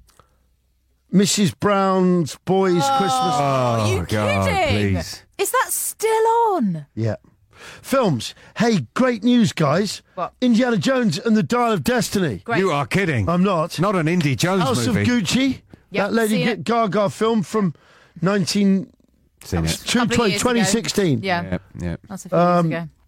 Missus Brown's Boys Christmas.
Are you
Oh, God,
kidding?
please.
Is that still on?
Yeah. Films. Hey, great news, guys.
What?
Indiana Jones and the Dial of Destiny.
Great.
You are kidding.
I'm not.
Not an Indy Jones
House
movie.
of Gucci.
Yep,
that Lady
seen
G-
it.
Gaga film from nineteen
Seen it.
Couple of years ago.
twenty sixteen.
Yeah.
Yeah, yeah.
That's a few
Um,
years ago.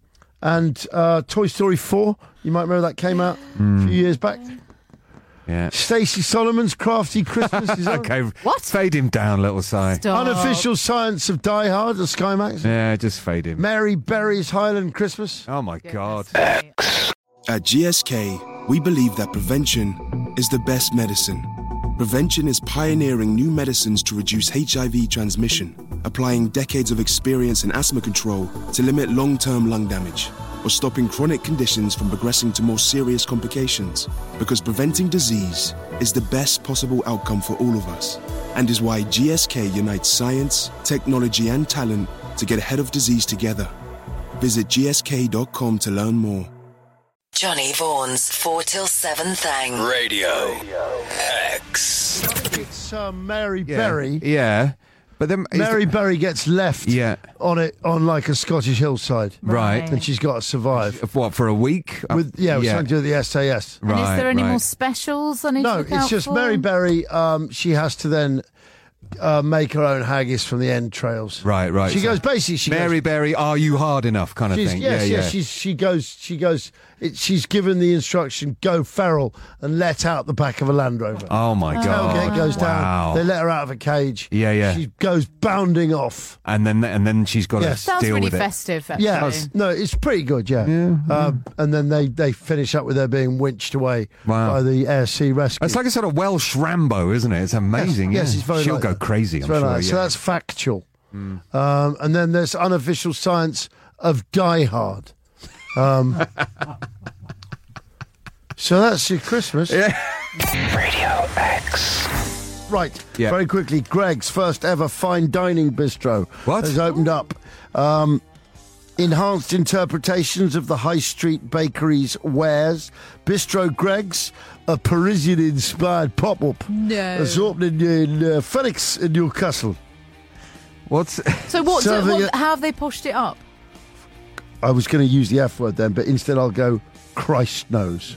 and uh, Toy Story four. You might remember that came out
Mm.
a few years back.
Yeah.
Stacey Solomon's Crafty Christmas. Is that
Okay.
What?
Fade him down, little Si.
Stop.
Unofficial Science of Die Hard at Sky Max.
Yeah, just fade him.
Mary Berry's Highland Christmas.
Oh, my God.
At G S K, we believe that prevention is the best medicine. Prevention is pioneering new medicines to reduce H I V transmission, applying decades of experience in asthma control to limit long-term lung damage, or stopping chronic conditions from progressing to more serious complications. Because preventing disease is the best possible outcome for all of us, and is why G S K unites science, technology, and talent to get ahead of disease together. Visit g s k dot com to learn more.
Johnny Vaughan's four till seven thing.
Radio X.
It's uh, Mary
Yeah.
Berry.
Yeah. But then is
Mary
the-
Berry gets left
Yeah.
on it on like a Scottish hillside.
Right.
And she's got to survive.
What, for a week?
With yeah, with
yeah.
something to do with the S A S.
And is
Right,
there any
right.
more specials I need to
No,
look
it's
out
just
for?
Mary Berry. Um, she has to then uh, make her own haggis from the entrails.
Right, right.
She
So
goes basically. She
Mary
goes,
Berry, are you hard enough kind of
she's,
thing?
yes,
yeah,
yes.
yeah.
She's, she goes. She goes. It, she's given the instruction: go feral and let out the back of a Land Rover.
Oh, my God.
Tailgate goes
Wow.
down. They let her out of a cage.
Yeah, yeah.
She goes bounding off.
And then and then she's got
Yes.
to
Sounds
deal
really
with it.
festive, actually.
Yeah, no, it's pretty good. Yeah, uh, and then they, they finish up with her being winched away
Wow.
by the Air Sea Rescue.
It's like a sort of Welsh Rambo, isn't it? It's amazing.
Yes,
yeah.
it's very
She'll
like
go
that.
crazy,
It's
I'm
very
sure.
nice. So
yeah.
that's factual. Um, and then there's unofficial science of Die Hard. Um, so that's your Christmas.
Radio X.
Right,
Yeah.
very quickly, Greg's first ever fine dining bistro
What?
has opened up. Um, enhanced interpretations of the high street bakery's wares. Bistro Greg's, a Parisian-inspired pop-up,
No.
is opening in uh, Phoenix in Newcastle.
What's
So what,
Serving
what
it-
how have they pushed it up?
I was going to use the F word then, but instead I'll go Christ knows.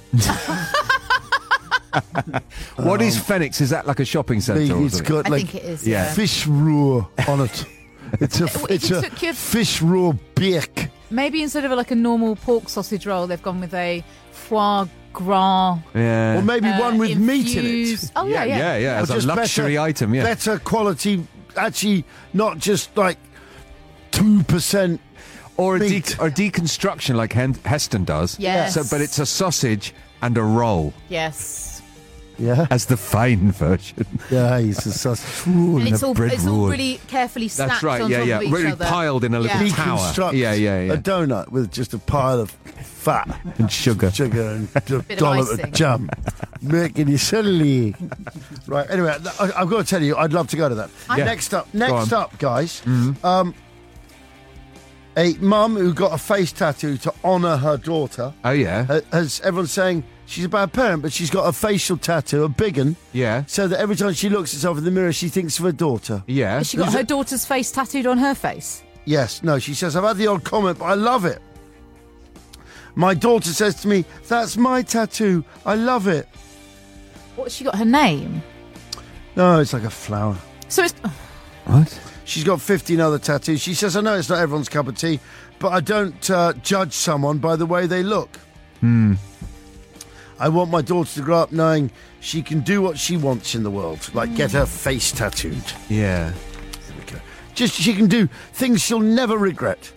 What is Phoenix? Is that like a shopping centre? or
It's
something?
got
I
like
think it is,
Yeah.
yeah.
fish raw on it. It's a
If
it's
you
a
took your-
fish raw bake.
Maybe instead of like a normal pork sausage roll, they've gone with a foie gras.
Yeah.
Or maybe
uh,
one with meat in it.
infused- Oh, yeah, yeah.
yeah, yeah.
Or
As a
just
luxury
better-
item, yeah.
Better quality, actually, not just like two percent.
Or a, de-
meat.
or deconstruction like Hen- Heston does.
Yes.
So, but it's a sausage and a roll
Yes.
Yeah,
as the fine version.
yeah, he's a sausage. Ooh,
And it's all,
bread
it's all
roll.
really carefully stacked
That's right.
on
Yeah,
top
yeah.
of each
Really
other.
piled in a little
Yeah.
tower.
Deconstruct
Yeah, yeah, yeah.
a donut with just a pile of fat
And sugar.
sugar and a
Bit of
dollop
icing.
of jam, making you silly. Right. Anyway, I, I've got to tell you, I'd love to go to that.
Yeah.
Next up,
Go
next
on. Mm-hmm.
up, guys. Um, a mum who got a face tattoo to honour her daughter.
Oh, yeah.
Uh, has everyone saying she's a bad parent, but she's got a facial tattoo, a big one,
Yeah.
so that every time she looks at herself in the mirror, she thinks of her daughter.
Yeah.
Has she got
Who's
her
it?
daughter's face tattooed on her face?
Yes, no, she says, I've had the odd comment, but I love it. My daughter says to me, that's my tattoo. I love it.
What's she got her name?
No, it's like a flower.
So it's.
What?
She's got fifteen other tattoos. She says, I know it's not everyone's cup of tea, but I don't uh, judge someone by the way they look.
Hmm.
I want my daughter to grow up knowing she can do what she wants in the world, like get her face tattooed.
Yeah.
Just she can do things she'll never regret.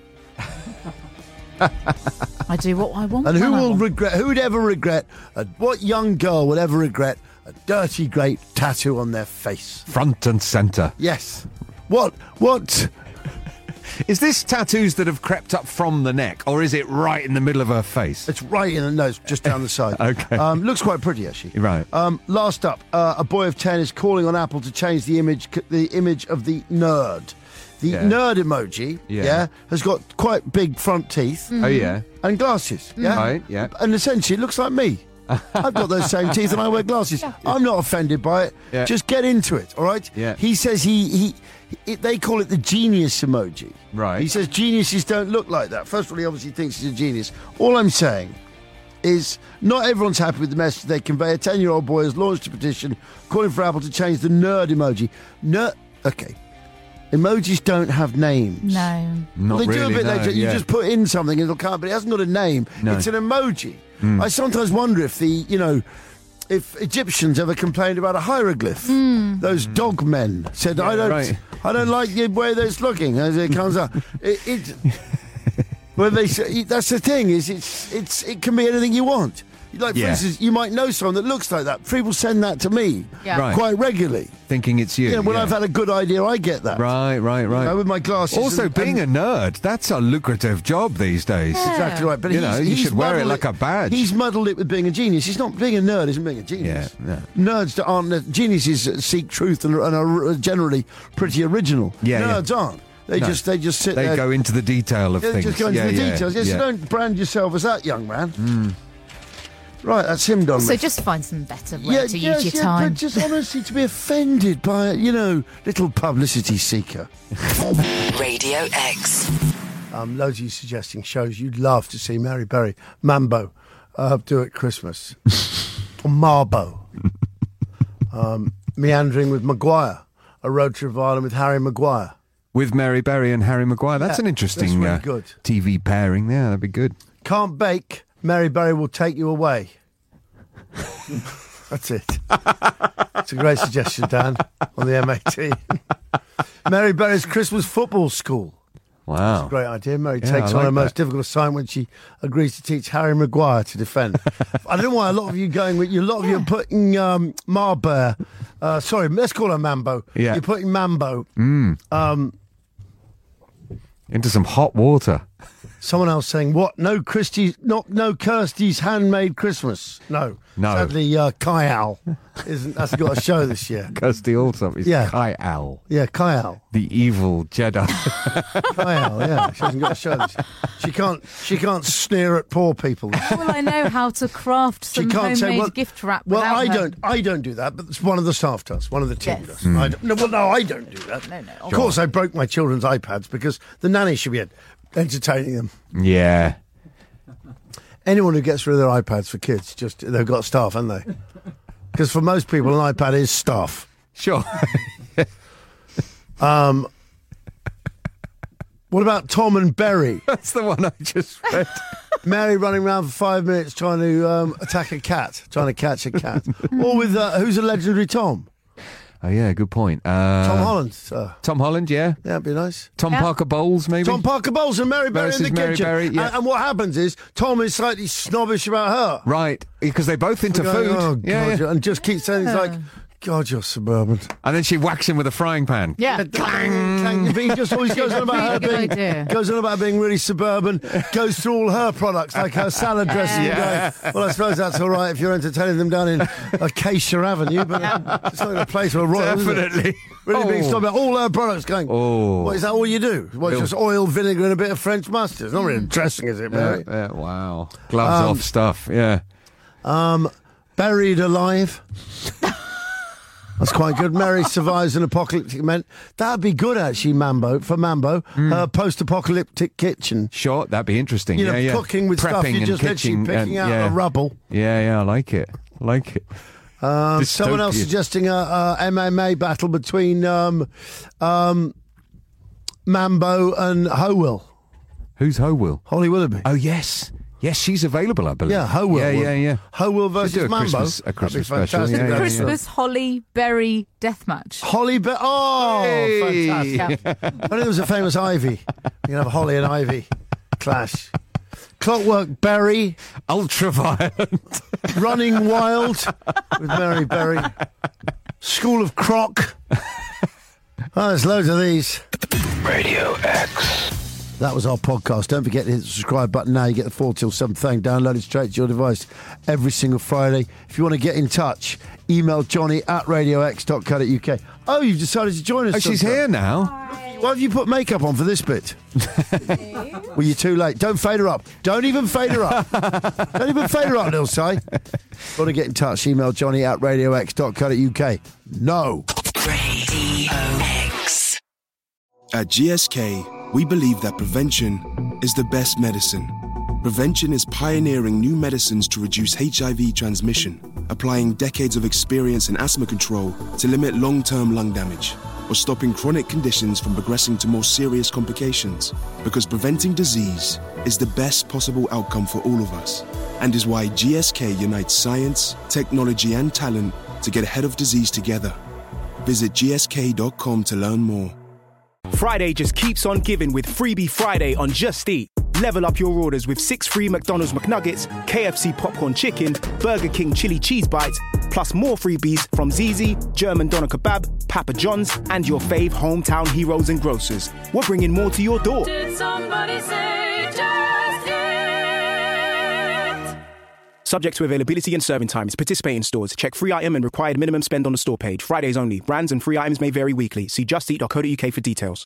I do what I want.
And who
when I
will
want.
regret? Who would ever regret? A, what young girl would ever regret a dirty, great tattoo on their face?
Front and centre.
Yes. What? What?
Is this tattoos that have crept up from the neck, or is it right in the middle of her face?
It's right in the nose, just down the side.
Okay.
Um, looks quite pretty, actually.
Right.
Um, last up, uh, a boy of ten is calling on Apple to change the image, the image of the nerd. The
Yeah.
nerd emoji,
Yeah.
yeah. has got quite big front teeth
Oh, yeah.
and glasses, yeah.
Right, yeah.
And essentially, it looks like me. I've got those same teeth and I wear glasses. I'm not offended by it.
Yeah.
Just get into it, all right?
Yeah.
He says he he. It, they call it the genius emoji.
Right.
He says geniuses don't look like that. First of all, he obviously thinks he's a genius. All I'm saying is not everyone's happy with the message they convey. A ten-year-old boy has launched a petition calling for Apple to change the nerd emoji. Nerd. Okay. Emojis don't have names.
No.
Not
well, they
really,
do a bit
no,
later. You
yeah.
just put in something and it'll come up, but it hasn't got a name.
No.
It's an emoji.
Mm.
I sometimes wonder if the, you know, if Egyptians ever complained about a hieroglyph.
Mm.
Those dog men said,
Yeah,
I don't
right.
I don't like the way that's looking as it comes up. It, it well, they say, that's the thing, is it's it's it can be anything you want. Like, for
Yeah.
instance, you might know someone that looks like that. People send that to me
Yeah.
Right.
quite regularly.
Thinking it's you.
Yeah, when
yeah.
I've had a good idea, I get that.
Right, right, right.
You know, with my glasses.
Also,
and-
being
and-
a nerd, that's a lucrative job these days.
Yeah.
Exactly right. But
You
he's-
know, you
he's
should wear it
muddled
like a badge.
He's muddled it with being a genius. He's not being a nerd. Isn't being a genius.
Yeah,
Nerds that aren't geniuses seek truth and, and are generally pretty original.
Yeah,
nerds
yeah.
aren't. They
No.
just they just sit
They
there.
go into the detail of
yeah, they
things.
just go into
yeah,
the
yeah,
details. Yes,
yeah.
so don't brand yourself as that, young man. Right, that's him done.
So
with.
just find some better way
yeah,
to
yes,
use your
yeah,
time.
but just honestly to be offended by a, you know, little publicity seeker.
Radio X.
Um, loads of you suggesting shows you'd love to see Mary Berry, Mambo, uh, do at Christmas. Or Marbo. um, Meandering with Maguire. A Road to Revival with Harry Maguire.
With Mary Berry and Harry Maguire. That's
Yeah,
an interesting
that's really
uh,
good.
T V pairing. Yeah, that'd be good.
Can't bake, Mary Berry will take you away. That's it. It's a great suggestion, Dan, on the M A T. Mary Berry's Christmas football school.
Wow.
Great idea. Mary
Yeah,
takes
I
on her
like
most
that.
difficult assignment when she agrees to teach Harry Maguire to defend. I don't know why a lot of you going with you. A lot of you are putting um, Marbear. Uh, sorry, let's call her Mambo.
Yeah.
You're putting Mambo.
Mm.
Um,
Into some hot water.
someone else saying what? No, Christie's, not no Kirsty's handmade Christmas. No,
No.
Sadly, uh, Kyle isn't. That's got a show this year.
Kirsty also is
Yeah.
Kyle.
Yeah, Kyle.
The evil Jedi.
Kyle. Yeah, she hasn't got a show this year. She can't. She can't sneer at poor people.
Well, I know how to craft
She
some
can't
homemade
say, well,
gift wrap.
Well,
without
I
her.
don't. I don't do that, but it's one of the staff does. One of the team
Yes.
does.
Hmm.
I don't, no, well, no, I don't do that.
No, no.
Of course, I broke my children's iPads because the nanny should be entertaining them.
Yeah.
Anyone who gets rid of their iPads for kids, just they've got staff, haven't they? Because for most people, an iPad is staff.
Sure.
Um. What about Tom and Berry?
That's the one I just read.
Mary running around for five minutes trying to um, attack a cat, trying to catch a cat. Or with uh, who's a legendary Tom?
Oh, yeah, good point. Uh,
Tom Holland. Sir.
Tom Holland, yeah.
Yeah, that'd be nice.
Tom
Yeah.
Parker Bowles, maybe?
Tom Parker Bowles and Mary Berry in
Versus
the
Mary
kitchen.
Berry, yeah.
and, and what happens is Tom is slightly snobbish about her.
Right, because they're both into
Going,
food.
Oh,
yeah,
God,
yeah.
and just keeps saying things like, God, you're suburban.
And then she whacks him with a frying pan.
Yeah.
Clang, clang. He just always goes on about her
Really good
being,
idea.
goes on about being really suburban, goes through all her products, like her salad dressing.
Yeah.
and going, well, I suppose that's all right if you're entertaining them down in Acacia Avenue, but it's not a place for a royal, is it?
Definitely.
Really being
Oh.
stopped about all her products going,
Oh.
what, is that all you do? Well, it's
Little-
just oil, vinegar and a bit of French mustard. It's not really dressing, is it,
Yeah,
Mary?
yeah, wow. Gloves
Um,
off stuff, yeah.
Um, buried alive. That's quite good. Mary survives an apocalyptic event. That'd be good, actually, Mambo, for Mambo. Her post-apocalyptic kitchen.
Sure, that'd be interesting.
You know,
yeah, yeah.
cooking with
Prepping
stuff. You're
and
just literally
kitchen
picking
and-
out
yeah.
the rubble.
Yeah, yeah, I like it. I like it.
Um, someone else
Dystopian.
suggesting a, a M M A battle between um, um, Mambo and Howill.
Who's Howill?
Holly Willoughby.
Oh, yes. Yes, she's available, I believe.
Yeah, Howill.
Yeah, yeah, yeah.
Howill versus
Should do a
Mambo.
Christmas, a Christmas
That'd be
special.
fantastic.
Yeah, yeah, yeah.
Christmas Holly Berry deathmatch.
Holly Be- Oh,
Hey.
fantastic. I think there was a famous Ivy. You can have Holly and Ivy clash. Clockwork Berry.
Ultraviolet.
Running Wild with Mary Berry. School of Croc. Oh, there's loads of these.
Radio X.
That was our podcast. Don't forget to hit the subscribe button now. You get the four till seven thing downloaded straight to your device every single Friday. If you want to get in touch, email Johnny at radio x dot co dot uk. Oh, you've decided to join us.
Oh, she's
Sunshine.
here now.
Why have you put makeup on for this bit? Well, you're too late. Don't fade her up. Don't even fade her up. Don't even fade her up, little Si. Want to get in touch? Email Johnny at radio x dot co dot uk. No.
Radio X.
At G S K, we believe that prevention is the best medicine. Prevention is pioneering new medicines to reduce H I V transmission, applying decades of experience in asthma control to limit long-term lung damage. or stopping chronic conditions from progressing to more serious complications. Because preventing disease is the best possible outcome for all of us, and is why G S K unites science, technology, and talent to get ahead of disease together. Visit G S K dot com to learn more.
Friday just keeps on giving with Freebie Friday on Just Eat. Level up your orders with six free McDonald's McNuggets, K F C Popcorn Chicken, Burger King Chili Cheese Bites, plus more freebies from Zizi, German Doner Kebab, Papa John's, and your fave hometown heroes and grocers. We're bringing more to your door.
Did somebody say Just Eat?
Subject to availability and serving times. Participate in stores. Check free item and required minimum spend on the store page. Fridays only. Brands and free items may vary weekly. See just eat dot co dot U K for details.